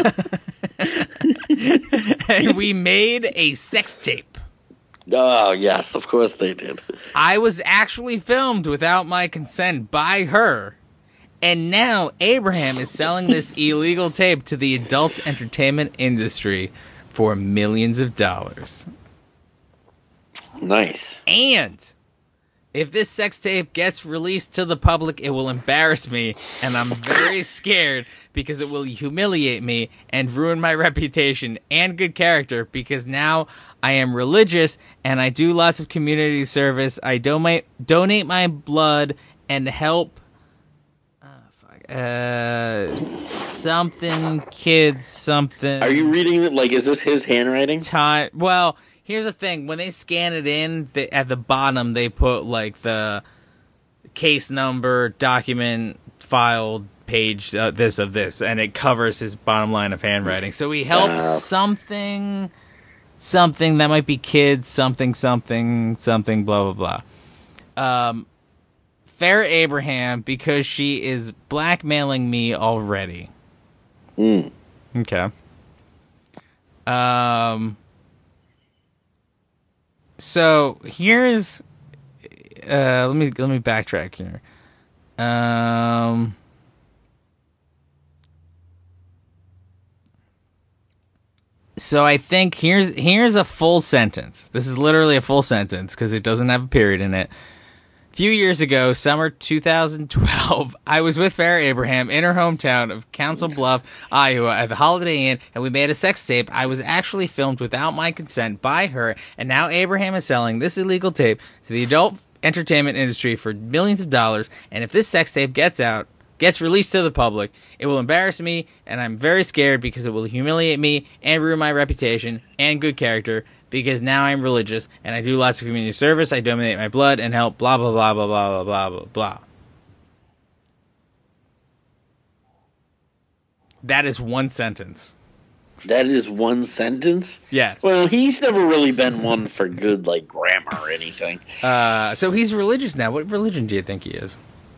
A: And we made a sex tape.
B: Oh, yes, of course they did.
A: I was actually filmed without my consent by her. And now Abraham is selling this illegal tape to the adult entertainment industry for millions of dollars.
B: Nice.
A: And if this sex tape gets released to the public, it will embarrass me, and I'm very scared because it will humiliate me and ruin my reputation and good character, because now I am religious and I do lots of community service. I donate my blood and help something kids something.
B: Are you reading it? Like, is this his handwriting?
A: Well, here's the thing. When they scan it in, at the bottom they put like the case number, document, filed, page, this of this, and it covers his bottom line of handwriting. So he helps something that might be kids, something, blah, blah, blah. Farrah Abraham, because she is blackmailing me already. Okay. So here's let me backtrack here. So I think here's a full sentence. This is literally a full sentence because it doesn't have a period in it. A few years ago, summer 2012, I was with Farrah Abraham in her hometown of Council Bluff, Iowa, at the Holiday Inn, and we made a sex tape. I was actually filmed without my consent by her, and now Abraham is selling this illegal tape to the adult entertainment industry for millions of dollars, and if this sex tape gets released to the public, it will embarrass me, and I'm very scared because it will humiliate me and ruin my reputation and good character, because now I'm religious, and I do lots of community service, I donate my blood, and help blah, blah, blah, blah, blah, blah, blah, blah. That is one sentence.
B: That is one sentence?
A: Yes.
B: Well, he's never really been one for good, like, grammar or anything.
A: So he's religious now. What religion do you think he is?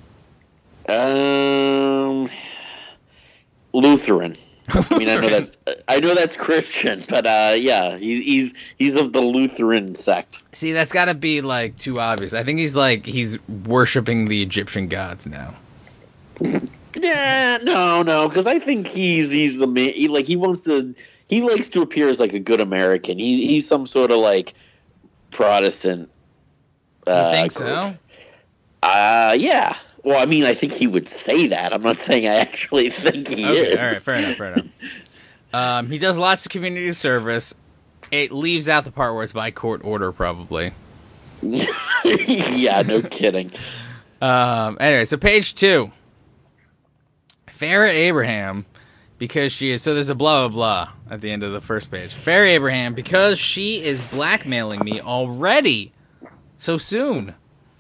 B: Lutheran. I mean, I know that's Christian, but yeah, he's of the Lutheran sect.
A: See, that's got to be like too obvious. I think he's worshiping the Egyptian gods now.
B: Yeah, no, because I think he's a man. He likes to appear as like a good American. He's some sort of like Protestant.
A: You think so?
B: Yeah. Well, I mean, I think he would say that. I'm not saying I actually think he is.
A: All right, fair enough. He does lots of community service. It leaves out the part where it's by court order, probably.
B: Yeah, no kidding.
A: Anyway, so page 2. Farrah Abraham, because she is... So there's a blah, blah, blah at the end of the first page. Farrah Abraham, because she is blackmailing me already so soon.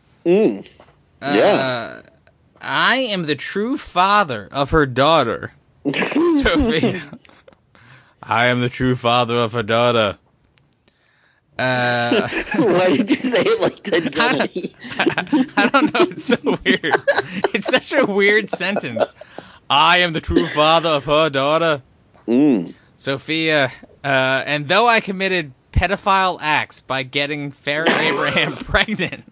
B: Yeah.
A: I am the true father of her daughter, Sophia. I am the true father of her daughter.
B: Why did you say it like Ted Kennedy?
A: I don't know. It's so weird. It's such a weird sentence. I am the true father of her daughter, Sophia. And though I committed pedophile acts by getting Farrah Abraham pregnant.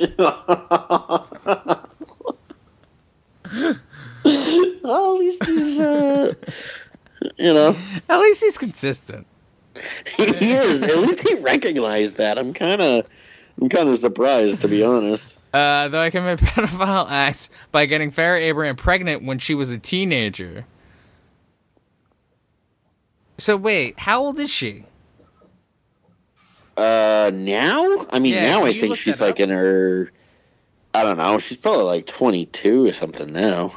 B: Well, at least he's,
A: At least he's consistent.
B: He is. At least he recognized that. I'm kind of surprised, to be honest.
A: Though I committed pedophile acts by getting Farrah Abraham pregnant when she was a teenager. So wait, how old is she?
B: Now? I mean,
A: Yeah,
B: now
A: can
B: I
A: you
B: think
A: look
B: she's
A: that
B: like
A: up?
B: in her, I don't know, she's probably like 22 or something now.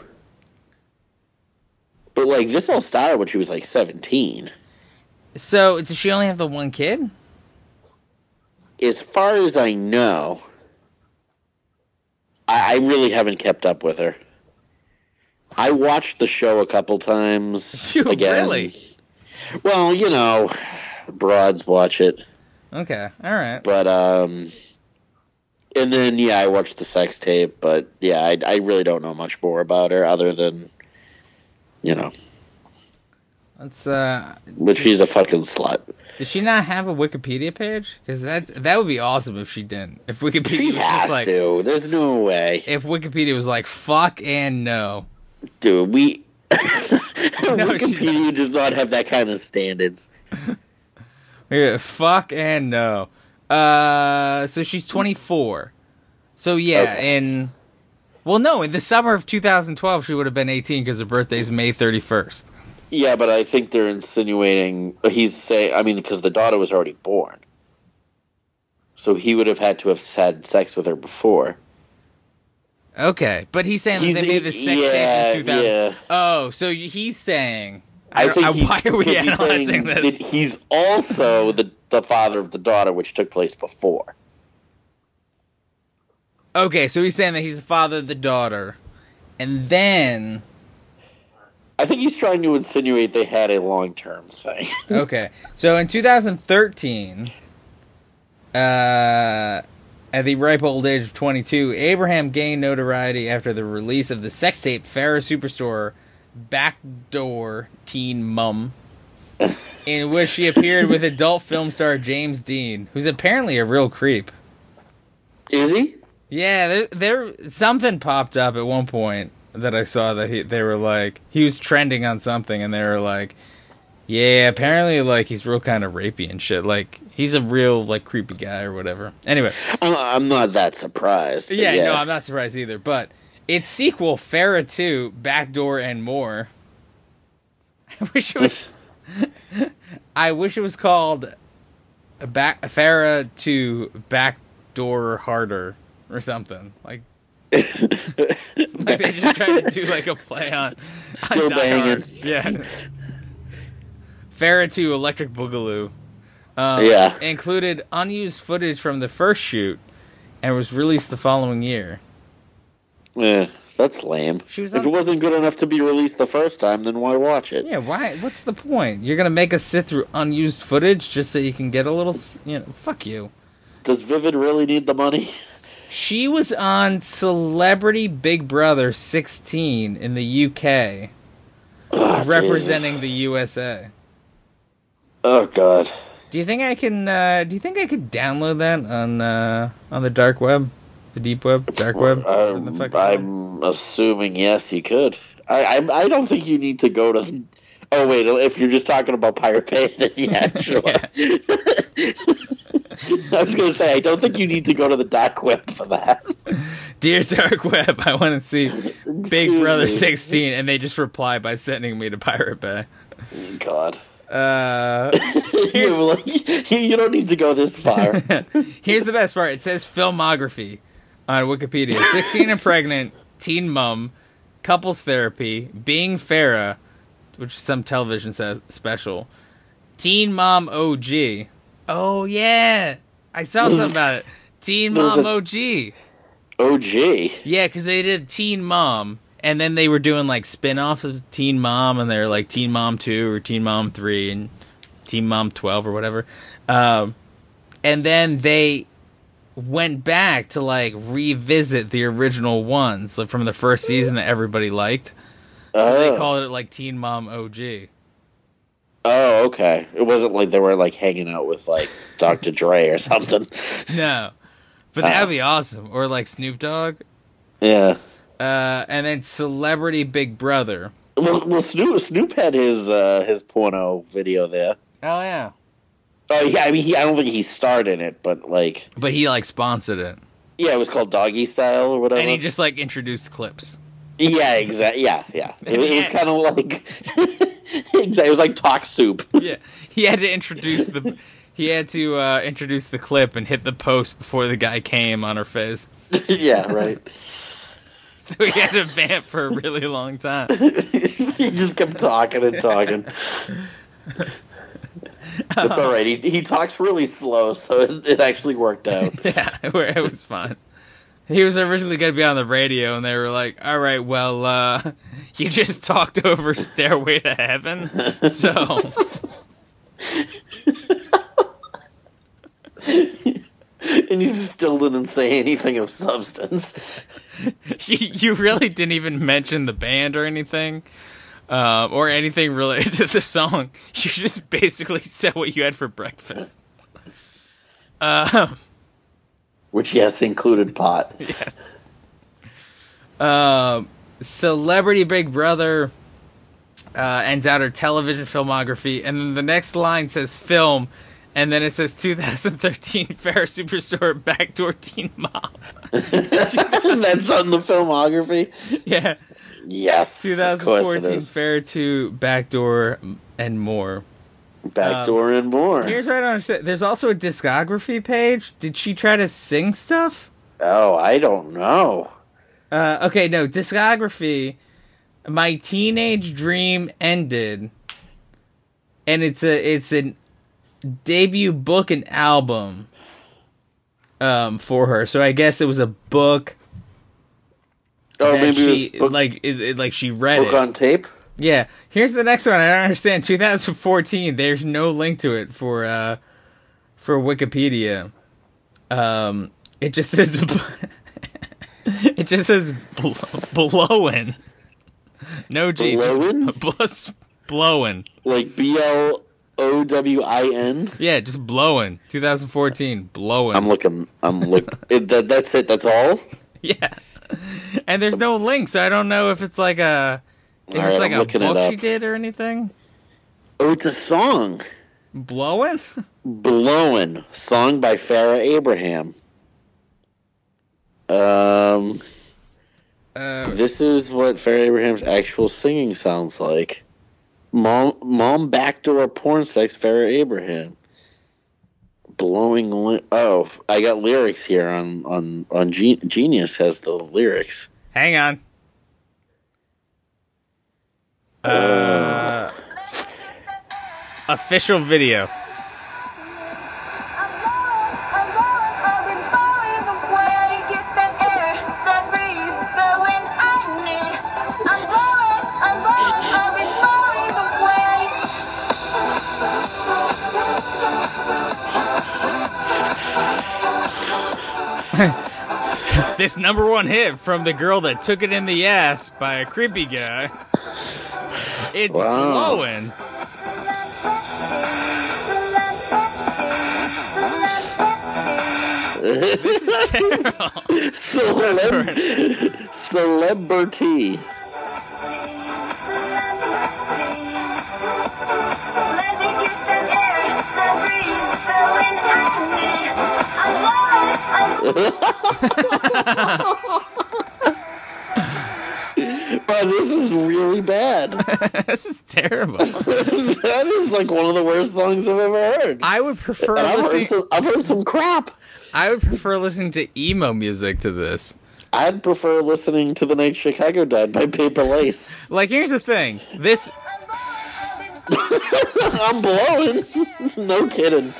B: But like, this all started when she was like 17.
A: So, does she only have the one kid?
B: As far as I know, I really haven't kept up with her. I watched the show a couple times.
A: You
B: again.
A: really?
B: Well, you know, broads watch it.
A: Okay, all right.
B: But, and then, yeah, I watched the sex tape, but, yeah, I really don't know much more about her other than, you know,
A: Let's.
B: but she's a fucking slut.
A: Does she not have a Wikipedia page? Because that would be awesome if she didn't. If Wikipedia
B: She
A: was just
B: has
A: like,
B: to. There's no way.
A: if Wikipedia was like fuck and no.
B: Dude, we...
A: No, she
B: Wikipedia does not have that kind of standards.
A: Yeah, fuck and no. So she's 24. So yeah,
B: Okay.
A: no, in the summer of 2012 she would have been 18 because her birthday's May 31st.
B: Yeah, but I think they're insinuating... He's saying... I mean, because the daughter was already born. So he would have had to have had sex with her before.
A: Okay, but he's saying that they made the sex tape in 2000.
B: Yeah.
A: Oh, so he's saying...
B: I think he's,
A: why are we
B: because he's
A: analyzing
B: saying
A: this?
B: that he's also the father of the daughter, which took place before.
A: Okay, so he's saying that he's the father of the daughter. And then...
B: I think he's trying to insinuate they had a long-term thing.
A: Okay, so in 2013, at the ripe old age of 22, Abraham gained notoriety after the release of the sex tape Farrah Superstore Backdoor Teen Mum, in which she appeared with adult film star James Dean, who's apparently a real creep.
B: Is he?
A: Yeah, there something popped up at one point that I saw that they were like, he was trending on something, and they were like, yeah, apparently like he's real kind of rapey and shit. Like he's a real like creepy guy or whatever. Anyway,
B: I'm not that surprised.
A: yeah, no, I'm not surprised either. But its sequel, Farrah 2, Backdoor and More. I wish it was called Farrah 2, Backdoor Harder or something like. Like they just tried to do like a play on
B: Still
A: Die
B: banging.
A: Hard. Yeah. Farrah 2 Electric Boogaloo.
B: Yeah.
A: Included unused footage from the first shoot and was released the following year.
B: Yeah, that's lame.
A: She was
B: If it wasn't good enough to be released the first time, then why watch it?
A: Yeah, why? What's the point? You're gonna make us sit through unused footage just so you can get a little, fuck you.
B: Does Vivid really need the money?
A: She was on Celebrity Big Brother 16 in the UK, representing
B: Jesus.
A: the USA.
B: Oh God.
A: Do you think I can? Do you think I could download that on the dark web, the deep web, dark web? What the fuck is that?
B: I'm assuming yes, you could. I don't think you need to go to. Oh wait, if you're just talking about Pirate Bay, then yeah, sure. I was going to say I don't think you need to go to the dark web for that.
A: Dear dark web, I want to see Big
B: Excuse
A: Brother
B: me.
A: 16, and they just reply by sending me to Pirate Bay.
B: God.
A: Here's,
B: You're like, you don't need to go this far.
A: here's the best part. It says filmography on Wikipedia. 16 and pregnant, teen mom, couples therapy, being Farrah, which is some television special, teen mom OG. Oh, yeah. I saw something about it. Teen
B: There's
A: mom
B: a-
A: OG.
B: OG.
A: Yeah, because they did Teen Mom, and then they were doing like spin-offs of Teen Mom, and they're like Teen Mom 2 or Teen Mom 3 and Teen Mom 12 or whatever. And then they went back to like revisit the original ones like, from the first season that everybody liked. So they called it like Teen Mom OG.
B: Oh, okay. It wasn't like they were like hanging out with like Dr. Dre or something.
A: No. But that would be awesome. Or like Snoop Dogg.
B: Yeah.
A: And then Celebrity Big Brother.
B: Well, Snoop had his porno video there.
A: Oh, yeah.
B: Oh yeah, I mean, I don't think he starred in it, but like,
A: But he like sponsored it.
B: yeah, it was called Doggy Style or whatever.
A: And he just like introduced clips.
B: Yeah, exactly. Yeah. It was
A: Yeah.
B: kind of like, exactly. It was like Talk Soup.
A: Yeah. He had to introduce He had to introduce the clip and hit the post before the guy came on her face.
B: Yeah, right.
A: So he had to vamp for a really long time.
B: He just kept talking and talking. It's all right. He talks really slow, so it actually worked out.
A: Yeah, it was fun. He was originally going to be on the radio, and they were like, all right, well, you just talked over Stairway to Heaven, so...
B: And you still didn't say anything of substance.
A: You really didn't even mention the band or anything, or anything related to the song. You just basically said what you had for breakfast.
B: Which, yes, included pot.
A: Yes. Celebrity Big Brother ends out her television filmography, and then the next line says film, and then it says 2013 Ferris Superstore Backdoor Teen Mom.
B: That's on the filmography?
A: Yeah.
B: Yes.
A: 2014 Fair 2 Backdoor and more.
B: Backdoor and more.
A: Here's what I don't understand. There's also a discography page. Did she try to sing stuff?
B: Oh, I don't know.
A: Okay, no, discography. My teenage dream ended, and it's an debut book and album for her. So I guess it was a book.
B: Oh, maybe
A: she,
B: it was
A: like she read
B: book
A: it
B: on tape.
A: Yeah. Here's the next one. I don't understand. 2014. There's no link to it for Wikipedia. It just says it just says blowin'. No G.
B: Blowin'?
A: Just blowin'.
B: Like BLOWIN?
A: Yeah, just blowin'. 2014. Blowin'.
B: I'm looking. That's it. That's all.
A: Yeah. And there's no link, so I don't know if it's like a book she did or anything.
B: Oh, it's a song.
A: Blowin'?
B: Blowin'. Song by Farrah Abraham. This is what Farrah Abraham's actual singing sounds like. Mom backdoor porn sex Farrah Abraham. Blowing. Oh, I got lyrics here on Genius has the lyrics.
A: Hang on. Official video. This #1 hit from the girl that took it in the ass by a creepy guy. It's blowing. This is terrible.
B: Celebrity. Wow, this is really bad.
A: This is terrible.
B: That is like one of the worst songs I've ever heard.
A: I would prefer
B: I've heard some crap.
A: I would prefer listening to emo music to this.
B: I'd prefer listening to The Night Chicago Died by Paper Lace.
A: Like, here's the thing. This...
B: I'm blowing. No kidding.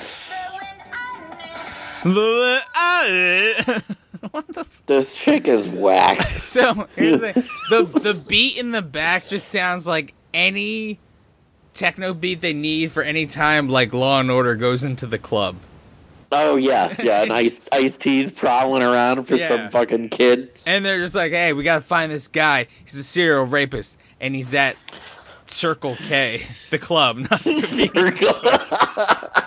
A: What the
B: this chick is whacked.
A: So, here's the thing. The beat in the back just sounds like any techno beat they need for any time, like, Law and Order goes into the club.
B: Oh, yeah. And Ice-T's prowling around for some fucking kid.
A: And they're just like, hey, we gotta find this guy. He's a serial rapist. And he's at Circle K, the club, not the convenience store.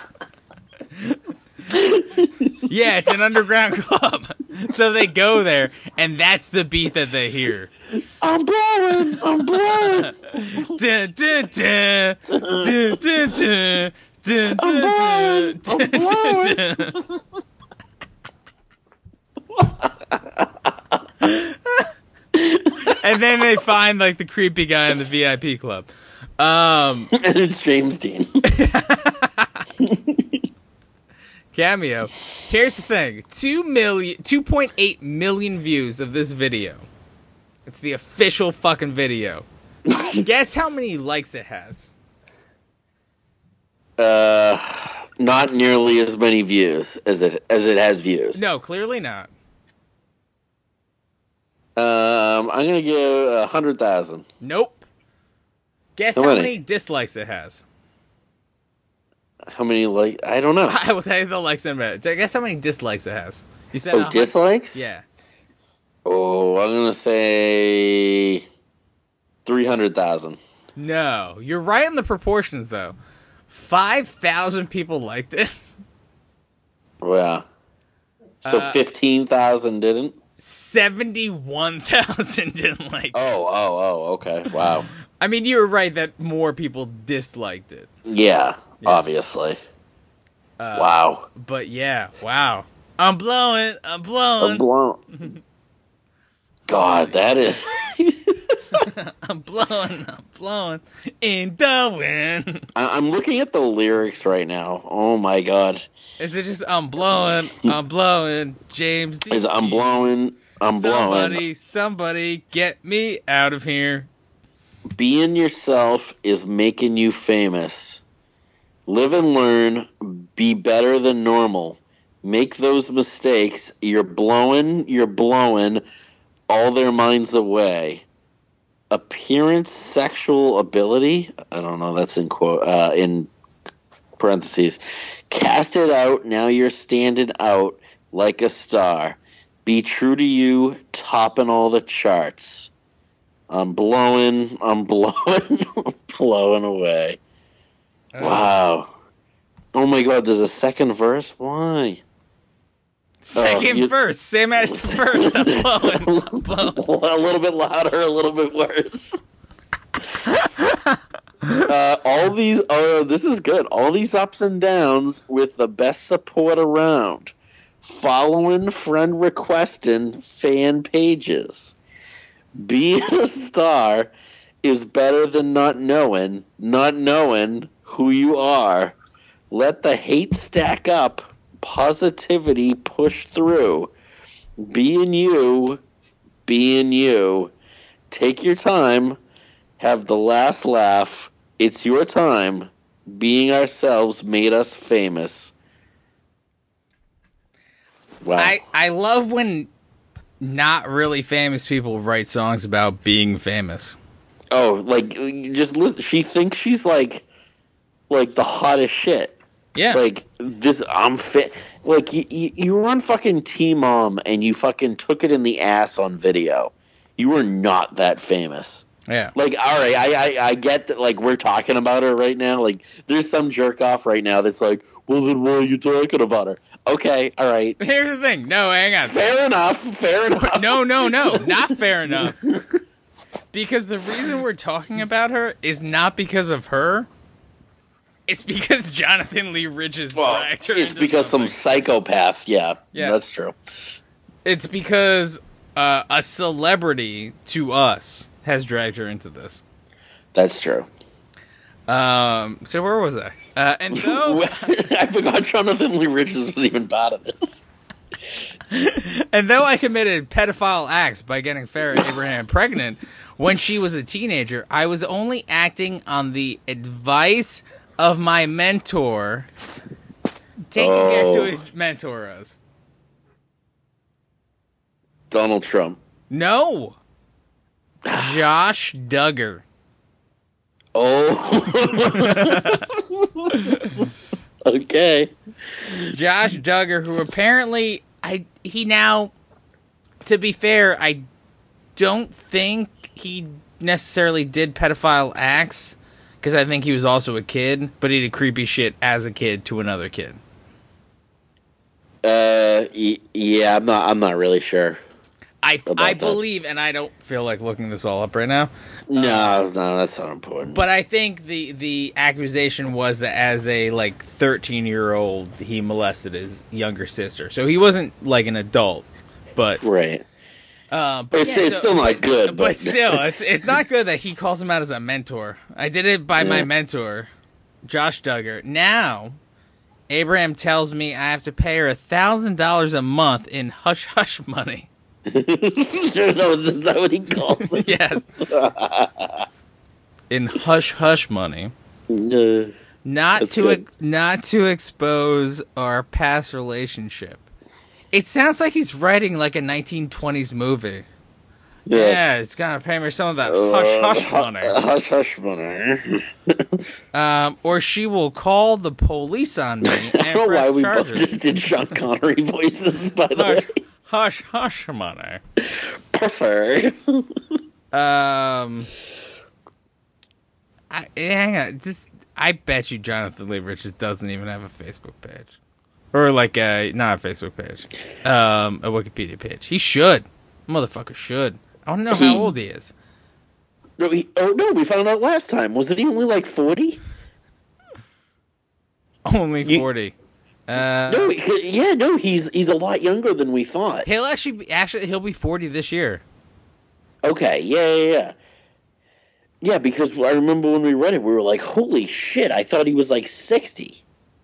A: Yeah, it's an underground club. So they go there, and that's the beat that they hear.
B: I'm blowing. Dun,
A: dun, dun. Dun, dun, dun. Dun, dun, dun, dun, dun. And then they find like the creepy guy in the VIP club.
B: And it's James Dean.
A: Cameo. Here's the thing. 2.8 million views of this video. It's the official fucking video. Guess how many likes it has?
B: Not nearly as many views as it has views.
A: No, clearly not.
B: I'm gonna give 100,000.
A: Nope. Guess how many dislikes it has?
B: How many I don't know.
A: I will tell you the likes in a minute. Guess how many dislikes it has? You said
B: dislikes?
A: Yeah.
B: Oh, I'm gonna say 300,000.
A: No, you're right in the proportions though. 5,000 people liked it.
B: Yeah. So 15,000 didn't?
A: 71,000 didn't like it.
B: Oh, okay. Wow.
A: I mean, you were right that more people disliked it.
B: Yeah. Obviously. Wow.
A: But yeah, wow. I'm blowing.
B: God, that is...
A: I'm blowing in the wind.
B: I'm looking at the lyrics right now. Oh my God.
A: Is it just I'm blowing, James D?
B: Is I'm blowing.
A: Somebody get me out of here.
B: Being yourself is making you famous. Live and learn, be better than normal. Make those mistakes, you're blowing all their minds away. Appearance, sexual ability, I don't know, that's in parentheses. Cast it out, now you're standing out like a star. Be true to you, topping all the charts. I'm blowing blowing away. Wow. Oh my God, there's a second verse? Why?
A: Second verse, same as the first. I'm blowing.
B: A little bit louder, a little bit worse. This is good. All these ups and downs with the best support around. Following, friend requesting, fan pages. Being a star is better than not knowing who you are. Let the hate stack up. Positivity push through. Being you. Take your time. Have the last laugh. It's your time. Being ourselves made us famous. Wow.
A: I love when not really famous people write songs about being famous.
B: Oh, like, just listen. She thinks she's like the hottest shit.
A: Yeah.
B: Like, this, I'm fit. Like, you were on fucking T-Mom and you fucking took it in the ass on video. You were not that famous.
A: Yeah.
B: Like, all right, I get that, like, we're talking about her right now. Like, there's some jerk off right now that's like, well, then why are you talking about her? Okay, all right.
A: Here's the thing. No, hang on.
B: Fair enough.
A: No, not fair enough. Because the reason we're talking about her is not because of her. It's because Jonathan Lee Rich's dragged her.
B: It's because
A: something.
B: some psychopath. Yeah, that's true.
A: It's because a celebrity to us has dragged her into this.
B: That's true.
A: So where was I? And though
B: I forgot Jonathan Lee Richards was even part of this.
A: And though I committed pedophile acts by getting Farrah Abraham pregnant when she was a teenager, I was only acting on the advice of my mentor. Take a guess who his mentor was.
B: Donald Trump.
A: No. Josh Duggar.
B: Oh. Okay.
A: Josh Duggar, who apparently he now, to be fair, I don't think he necessarily did pedophile acts, because I think he was also a kid, but he did creepy shit as a kid to another kid.
B: Yeah, I'm not really sure.
A: I believe, and I don't feel like looking this all up right now.
B: No, that's not important.
A: But I think the accusation was that as a 13-year-old, he molested his younger sister. So he wasn't like an adult, but
B: right.
A: But
B: it's still not good.
A: But still, it's not good that he calls him out as a mentor. I did it by my mentor, Josh Duggar. Now, Abraham tells me I have to pay her $1,000 a month in hush-hush money.
B: No, is that what he calls it?
A: Yes. In hush-hush money. Not to expose our past relationship. It sounds like he's writing like a 1920s movie. Yeah, it's gonna pay me some of that hush-hush money.
B: Hush-hush money.
A: Or she will call the police on me and
B: I don't know why we
A: charges.
B: both just did Sean Connery voices, by the way.
A: Hush-hush money.
B: Prefer.
A: Hang on. I bet you Jonathan Lee Riches doesn't even have a Facebook page. Or not a Facebook page. A Wikipedia page. He should. Motherfucker should. I want to know how old he is.
B: No, we found out last time. Wasn't he only like 40?
A: Only 40.
B: He's a lot younger than we thought.
A: He'll he'll be 40 this year.
B: Okay, yeah. Yeah, because I remember when we read it, we were like, holy shit, I thought he was like 60.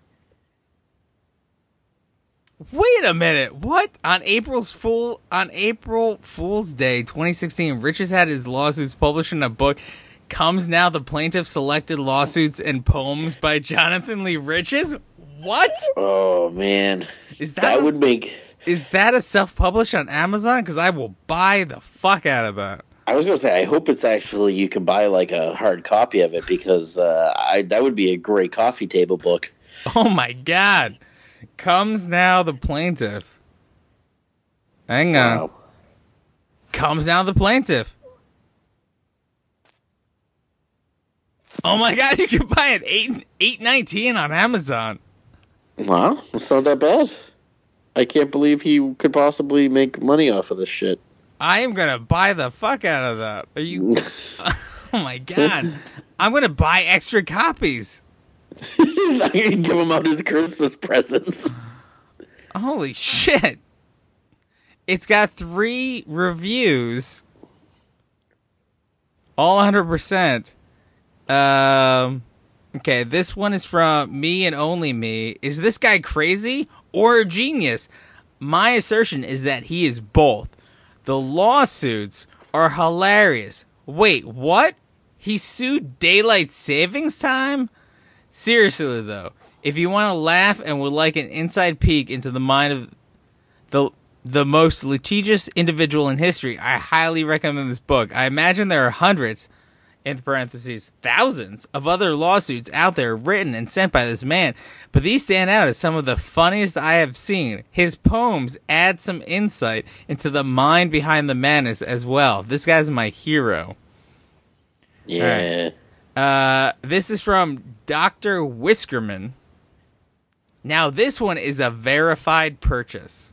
A: Wait a minute. What? On April Fool's Day 2016, Riches had his lawsuits published in a book. Comes now the plaintiff selected lawsuits and poems by Jonathan Lee Riches? What?
B: Oh man. Is that
A: a self-published on Amazon? Because I will buy the fuck out of that.
B: I was gonna say, I hope it's actually you can buy like a hard copy of it, because that would be a great coffee table book.
A: Oh my god. Comes now the plaintiff. Hang on. Wow. Comes now the plaintiff. Oh my god, you can buy it $8.19 on Amazon.
B: Wow, that's not that bad. I can't believe he could possibly make money off of this shit.
A: I am gonna buy the fuck out of that. Are you? Oh my god, I'm gonna buy extra copies.
B: I'm gonna give him out as Christmas presents.
A: Holy shit! It's got 3 reviews, all 100%. Okay, this one is from Me and Only Me. Is this guy crazy or a genius? My assertion is that he is both. The lawsuits are hilarious. Wait, what? He sued Daylight Savings Time? Seriously, though, if you want to laugh and would like an inside peek into the mind of the most litigious individual in history, I highly recommend this book. I imagine there are hundreds, in parentheses, thousands of other lawsuits out there written and sent by this man, but these stand out as some of the funniest I have seen. His poems add some insight into the mind behind the madness as well. This guy's my hero.
B: Yeah.
A: This is from Dr. Whiskerman. Now, this one is a verified purchase.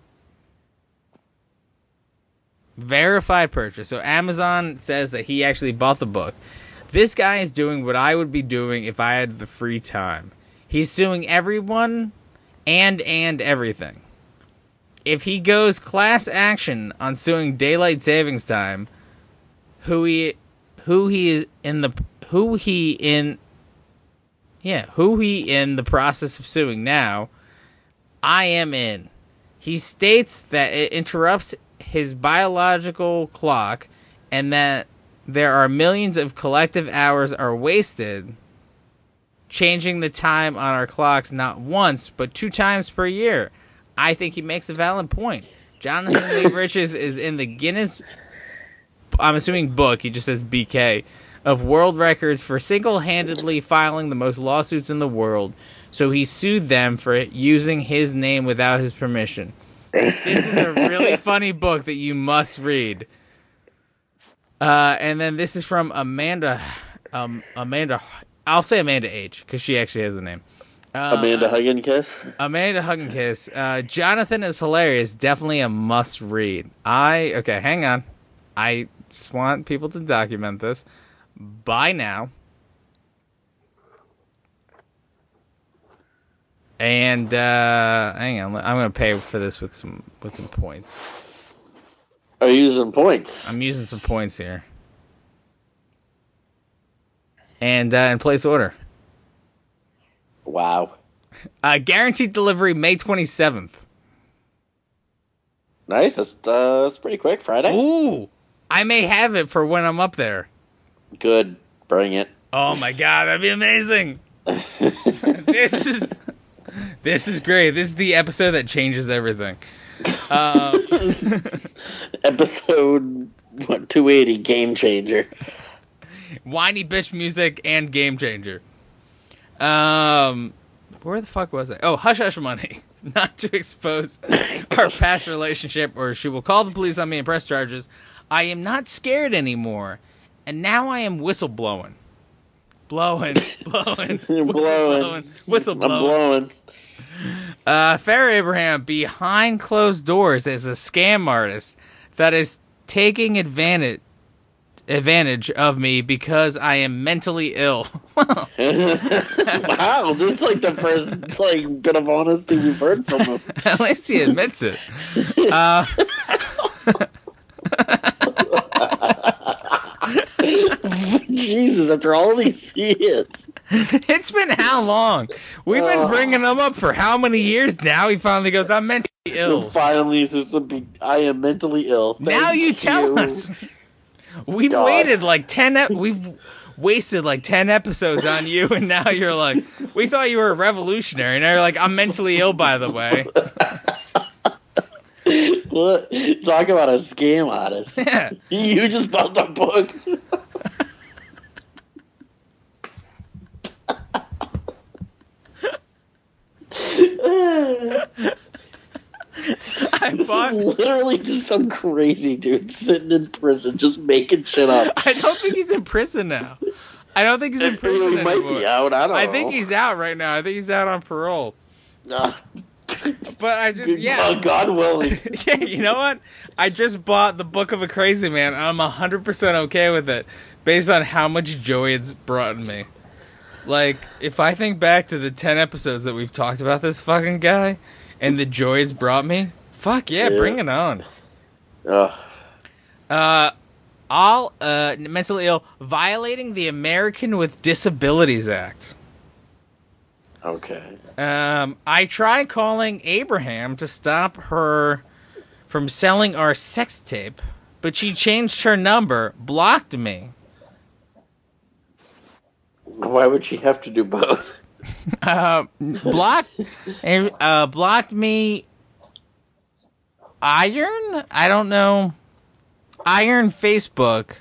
A: Verified purchase. So Amazon says that he actually bought the book. This guy is doing what I would be doing if I had the free time. He's suing everyone and everything. If he goes class action on suing Daylight Savings Time, who he in the process of suing now, I am in. He states that it interrupts his biological clock and that there are millions of collective hours are wasted changing the time on our clocks not once but 2 times per year. I think he makes a valid point. Jonathan Lee Riches is in the Guinness, I'm assuming book, he just says BK, of world records for single-handedly filing the most lawsuits in the world, so he sued them for using his name without his permission. This is a really funny book that you must read. And then this is from Amanda, I'll say Amanda H, because she actually has a name.
B: Amanda Hug and Kiss?
A: Amanda Hug and Kiss. Jonathan is hilarious. Definitely a must read. Okay, hang on. I just want people to document this. Buy now. And hang on, I'm gonna pay for this with some points.
B: Are you using points?
A: I'm using some points here. And in place order.
B: Wow.
A: Guaranteed delivery May 27th.
B: Nice. That's pretty quick. Friday.
A: Ooh, I may have it for when I'm up there.
B: Good. Bring it.
A: Oh my god, that'd be amazing. This is great. This is the episode that changes everything.
B: Episode 280, Game Changer.
A: Whiny bitch music and Game Changer. Where the fuck was I? Oh, Hush Hush Money. Not to expose our past relationship, or she will call the police on me and press charges. I am not scared anymore, and now I am whistleblowing. Blowing. Whistleblowing.
B: I'm blowing.
A: Farrah Abraham, behind closed doors, is a scam artist that is taking advantage of me because I am mentally ill.
B: Wow, this is like the first bit of honesty we've heard from him.
A: At least he admits it.
B: Jesus, after all these years.
A: It's been how long? We've been bringing him up for how many years now? He finally goes, I'm mentally ill.
B: Finally, I am mentally ill.
A: Now you tell us. We've waited like 10 we've wasted like 10 episodes on you, and now you're like, we thought you were a revolutionary. Now you're like, I'm mentally ill, by the way.
B: What? Talk about a scam artist.
A: Yeah.
B: You just bought the book.
A: I bought
B: literally just some crazy dude sitting in prison just making shit up.
A: I don't think he's in prison now. I don't think he's in prison
B: He might
A: anymore.
B: be out. I don't know.
A: I think he's out right now. I think he's out on parole. But I just,
B: God willing.
A: Yeah, you know what? I just bought the Book of a Crazy Man. I'm 100% okay with it, based on how much joy it's brought me. Like, if I think back to the 10 episodes that we've talked about this fucking guy, and the joy it's brought me, fuck yeah, bring it on. All mentally ill, violating the American with Disabilities Act.
B: Okay.
A: I tried calling Abraham to stop her from selling our sex tape, but she changed her number, blocked me.
B: Why would she have to do both?
A: Blocked me. Iron? I don't know. Iron Facebook.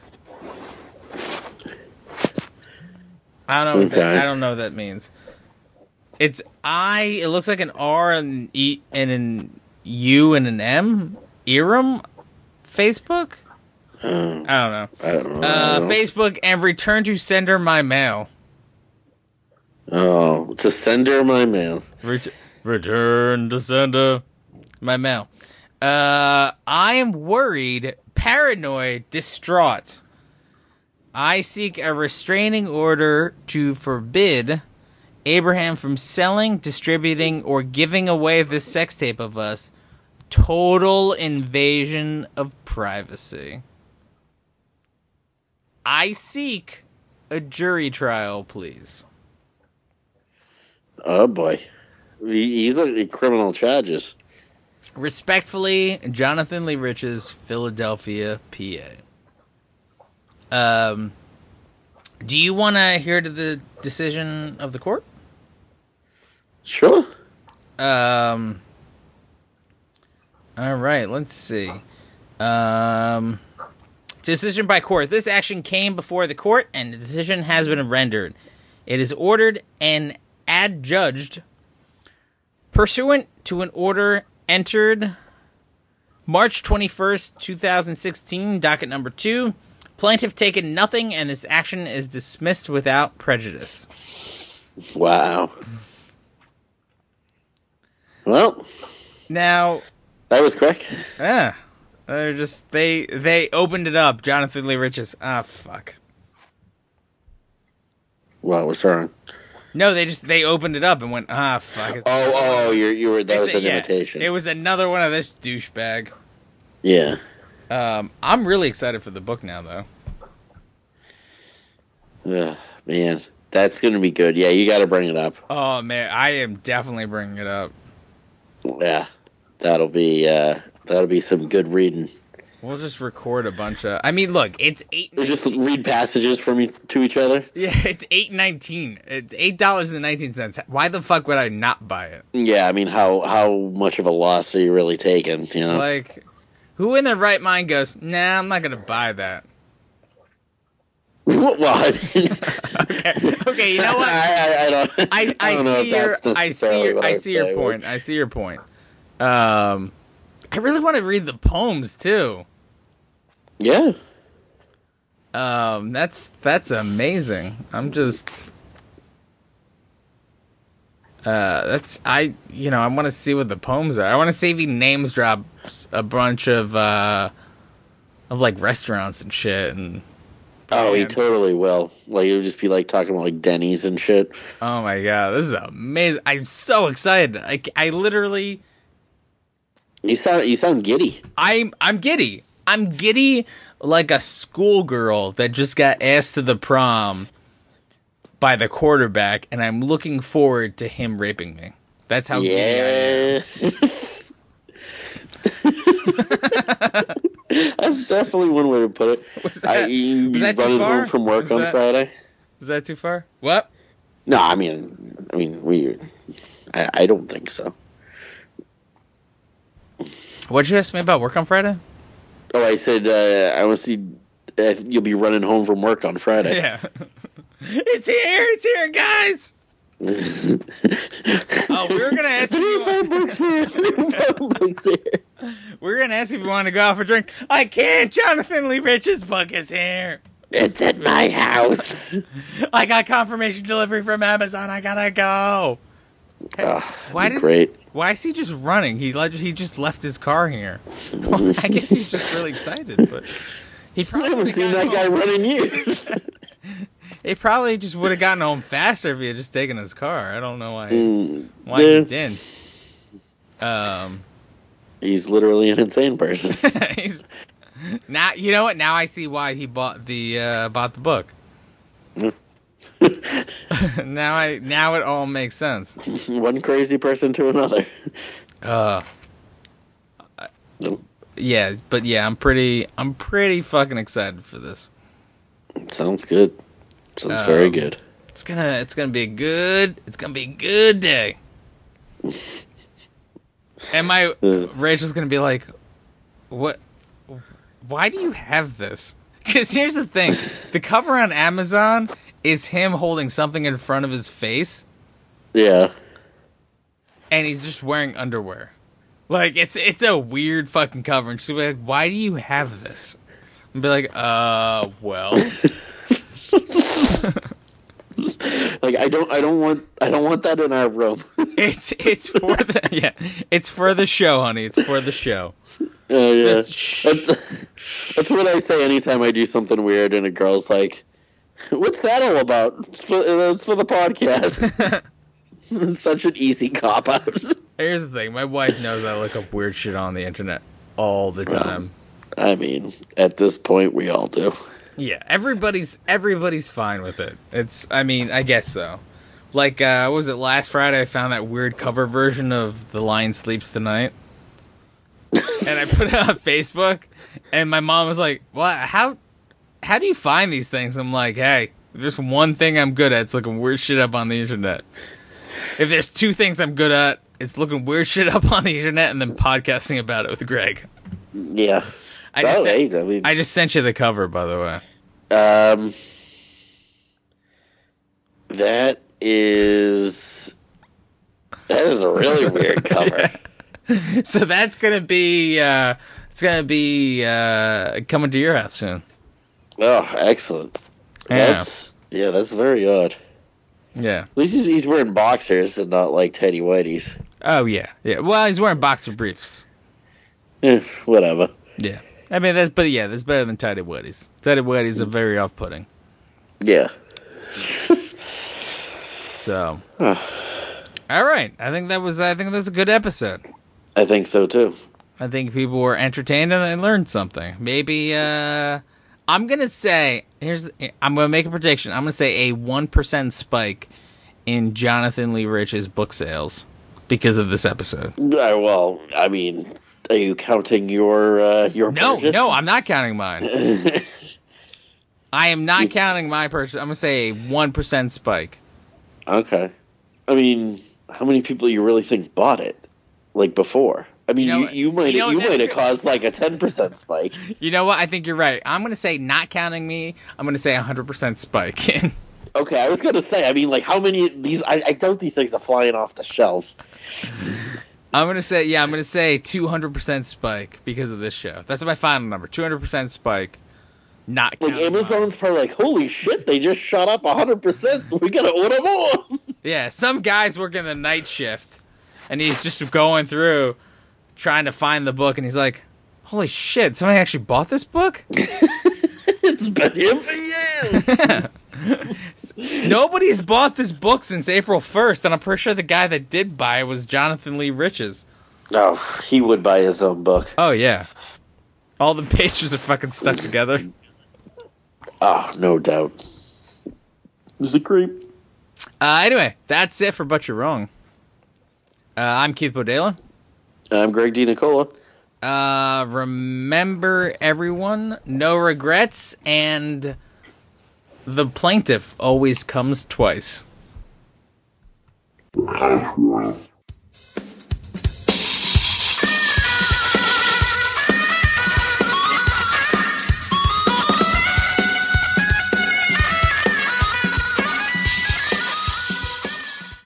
A: I don't know.
B: Okay.
A: I don't know what that means. It's I. It looks like an R and an E and an U and an M. Iram Facebook. I don't know. Facebook and return to sender my mail.
B: Oh, to sender my mail.
A: Return to sender my mail. I am worried, paranoid, distraught. I seek a restraining order to forbid Abraham from selling, distributing, or giving away this sex tape of us. Total invasion of privacy. I seek a jury trial, please.
B: Oh boy, he's on criminal charges.
A: Respectfully, Jonathan Lee Riches, Philadelphia, PA. Do you want to hear to the decision of the court?
B: Sure.
A: All right, let's see. Decision by court. This action came before the court, and the decision has been rendered. It is ordered and adjudged pursuant to an order entered March 21st, 2016, docket number 2. Plaintiff taken nothing, and this action is dismissed without prejudice.
B: Wow. Well,
A: now
B: that was quick.
A: Yeah, they're just they opened it up. Jonathan Lee Riches. Fuck.
B: What was wrong?
A: No, they opened it up and went, fuck.
B: You were that was an imitation.
A: It was another one of this douchebag.
B: Yeah. I'm
A: really excited for the book now, though.
B: Man, That's going to be good. Yeah, you got to bring it up.
A: Oh man, I am definitely bringing it up.
B: Yeah, that'll be some good reading.
A: We'll just record a bunch of. I mean, look, it's
B: We'll just read passages to each other.
A: Yeah, it's $8.19. It's $8.19. Why the fuck would I not buy it?
B: Yeah, I mean, how much of a loss are you really taking? You know,
A: Like, who in their right mind goes, nah, I'm not gonna buy that.
B: well, I mean,
A: Okay, you know what?
B: I don't know if that's necessarily what I would
A: see your
B: say,
A: point. I see your point. I really want to read the poems too.
B: Yeah.
A: That's amazing. I'm just I want to see what the poems are. I want to see if he names drops a bunch of like restaurants and shit and
B: Oh, he
A: brands.
B: totally will. Like, it would just be like talking about like Denny's and shit.
A: Oh my god, this is amazing. I'm so excited. I literally
B: You sound giddy.
A: I'm giddy. I'm giddy like a schoolgirl that just got asked to the prom by the quarterback, and I'm looking forward to him raping me. That's how giddy I am.
B: That's definitely one way to put it.
A: Was that
B: You
A: too
B: running
A: far?
B: home from work
A: Was
B: on
A: that-
B: Friday?
A: Is that too far? What?
B: No, I mean, I don't think so.
A: What'd you ask me about work on Friday?
B: Oh, I said I want to see you'll be running home from work on Friday.
A: Yeah. It's here, guys. Oh, we were gonna ask
B: Three
A: you.
B: phone books here. Three phone books here.
A: We were gonna ask if you want to go out for a drink. I can't. Jonathan Lee Rich's book is here.
B: It's at my house.
A: I got confirmation delivery from Amazon. I gotta go.
B: Great.
A: Why is he just running? He just left his car here. Well, I guess he's just really excited, but he
B: I
A: probably
B: haven't
A: would've
B: seen
A: gotten
B: that guy
A: home.
B: run in years.
A: He probably just would have gotten home faster if he had just taken his car. I don't know why
B: Yeah.
A: he didn't.
B: He's literally an insane person.
A: He's, now you know what? Now I see why he bought the book. now it all makes sense.
B: One crazy person to another.
A: Yeah, but yeah, I'm pretty fucking excited for this.
B: Sounds good. Sounds very good.
A: It's gonna be a good day. And Rachel's gonna be like, what? Why do you have this? Because here's the thing: the cover on Amazon is him holding something in front of his face,
B: Yeah.
A: and he's just wearing underwear. Like it's a weird fucking cover, and she'll be like, "Why do you have this?" And be like, well."
B: Like I don't want that in our room.
A: It's for the show, honey. It's for the show.
B: Yeah.
A: Just shh.
B: That's what I say anytime I do something weird and a girl's like, "What's that all about?" It's for the podcast. It's such an easy cop out.
A: Here's the thing: my wife knows I look up weird shit on the internet all the time.
B: I mean, at this point, we all do.
A: Yeah, everybody's fine with it. I guess so. Like, what was it last Friday? I found that weird cover version of The Lion Sleeps Tonight, and I put it on Facebook. And my mom was like, "What? How do you find these things?" I'm like, "Hey, there's one thing I'm good at. It's looking weird shit up on the internet. If there's two things I'm good at, it's looking weird shit up on the internet and then podcasting about it with Greg."
B: Yeah.
A: I just sent you the cover, by the way.
B: That is a really weird cover.
A: So that's gonna be coming to your house soon.
B: Oh, excellent.
A: Yeah.
B: That's very odd.
A: Yeah.
B: At least he's wearing boxers and not like Teddy Whitey's.
A: Oh yeah. Yeah. Well, he's wearing boxer briefs.
B: Whatever.
A: Yeah. I mean, that's better than Teddy Whitey's. Teddy Whitey's are very off-putting.
B: Yeah.
A: So. All right. I think that was a good episode.
B: I think so too.
A: I think people were entertained and they learned something. Maybe I I'm gonna make a prediction. I'm gonna say a 1% spike in Jonathan Lee Rich's book sales because of this episode.
B: Well, I mean, are you counting your purchase?
A: No, I'm not counting mine. I am not counting my purchase. I'm gonna say a 1% spike.
B: Okay. I mean, how many people you really think bought it, like, before? I mean, you might have caused like a 10% spike.
A: You know what? I think you're right. I'm gonna say, not counting me, I'm gonna say 100% spike.
B: Okay, I was gonna say. I mean, like, how many of these? I doubt these things are flying off the shelves.
A: I'm gonna say 200% spike because of this show. That's my final number. 200% spike. Not
B: like Amazon's probably like, holy shit, they just shot up 100%. We gotta order more.
A: Yeah, some guy's working the night shift, and he's just going through trying to find the book, and he's like, holy shit, somebody actually bought this book?
B: It's been here for
A: years. Nobody's bought this book since April 1st, and I'm pretty sure the guy that did buy it was Jonathan Lee Rich's.
B: Oh, he would buy his own book.
A: Oh, yeah. All the pages are fucking stuck together.
B: Oh, no doubt. He's a creep.
A: Anyway, that's it for But You're Wrong. I'm Keith Bodela.
B: I'm Greg DiNicola.
A: Remember, everyone, no regrets, and the plaintiff always comes twice.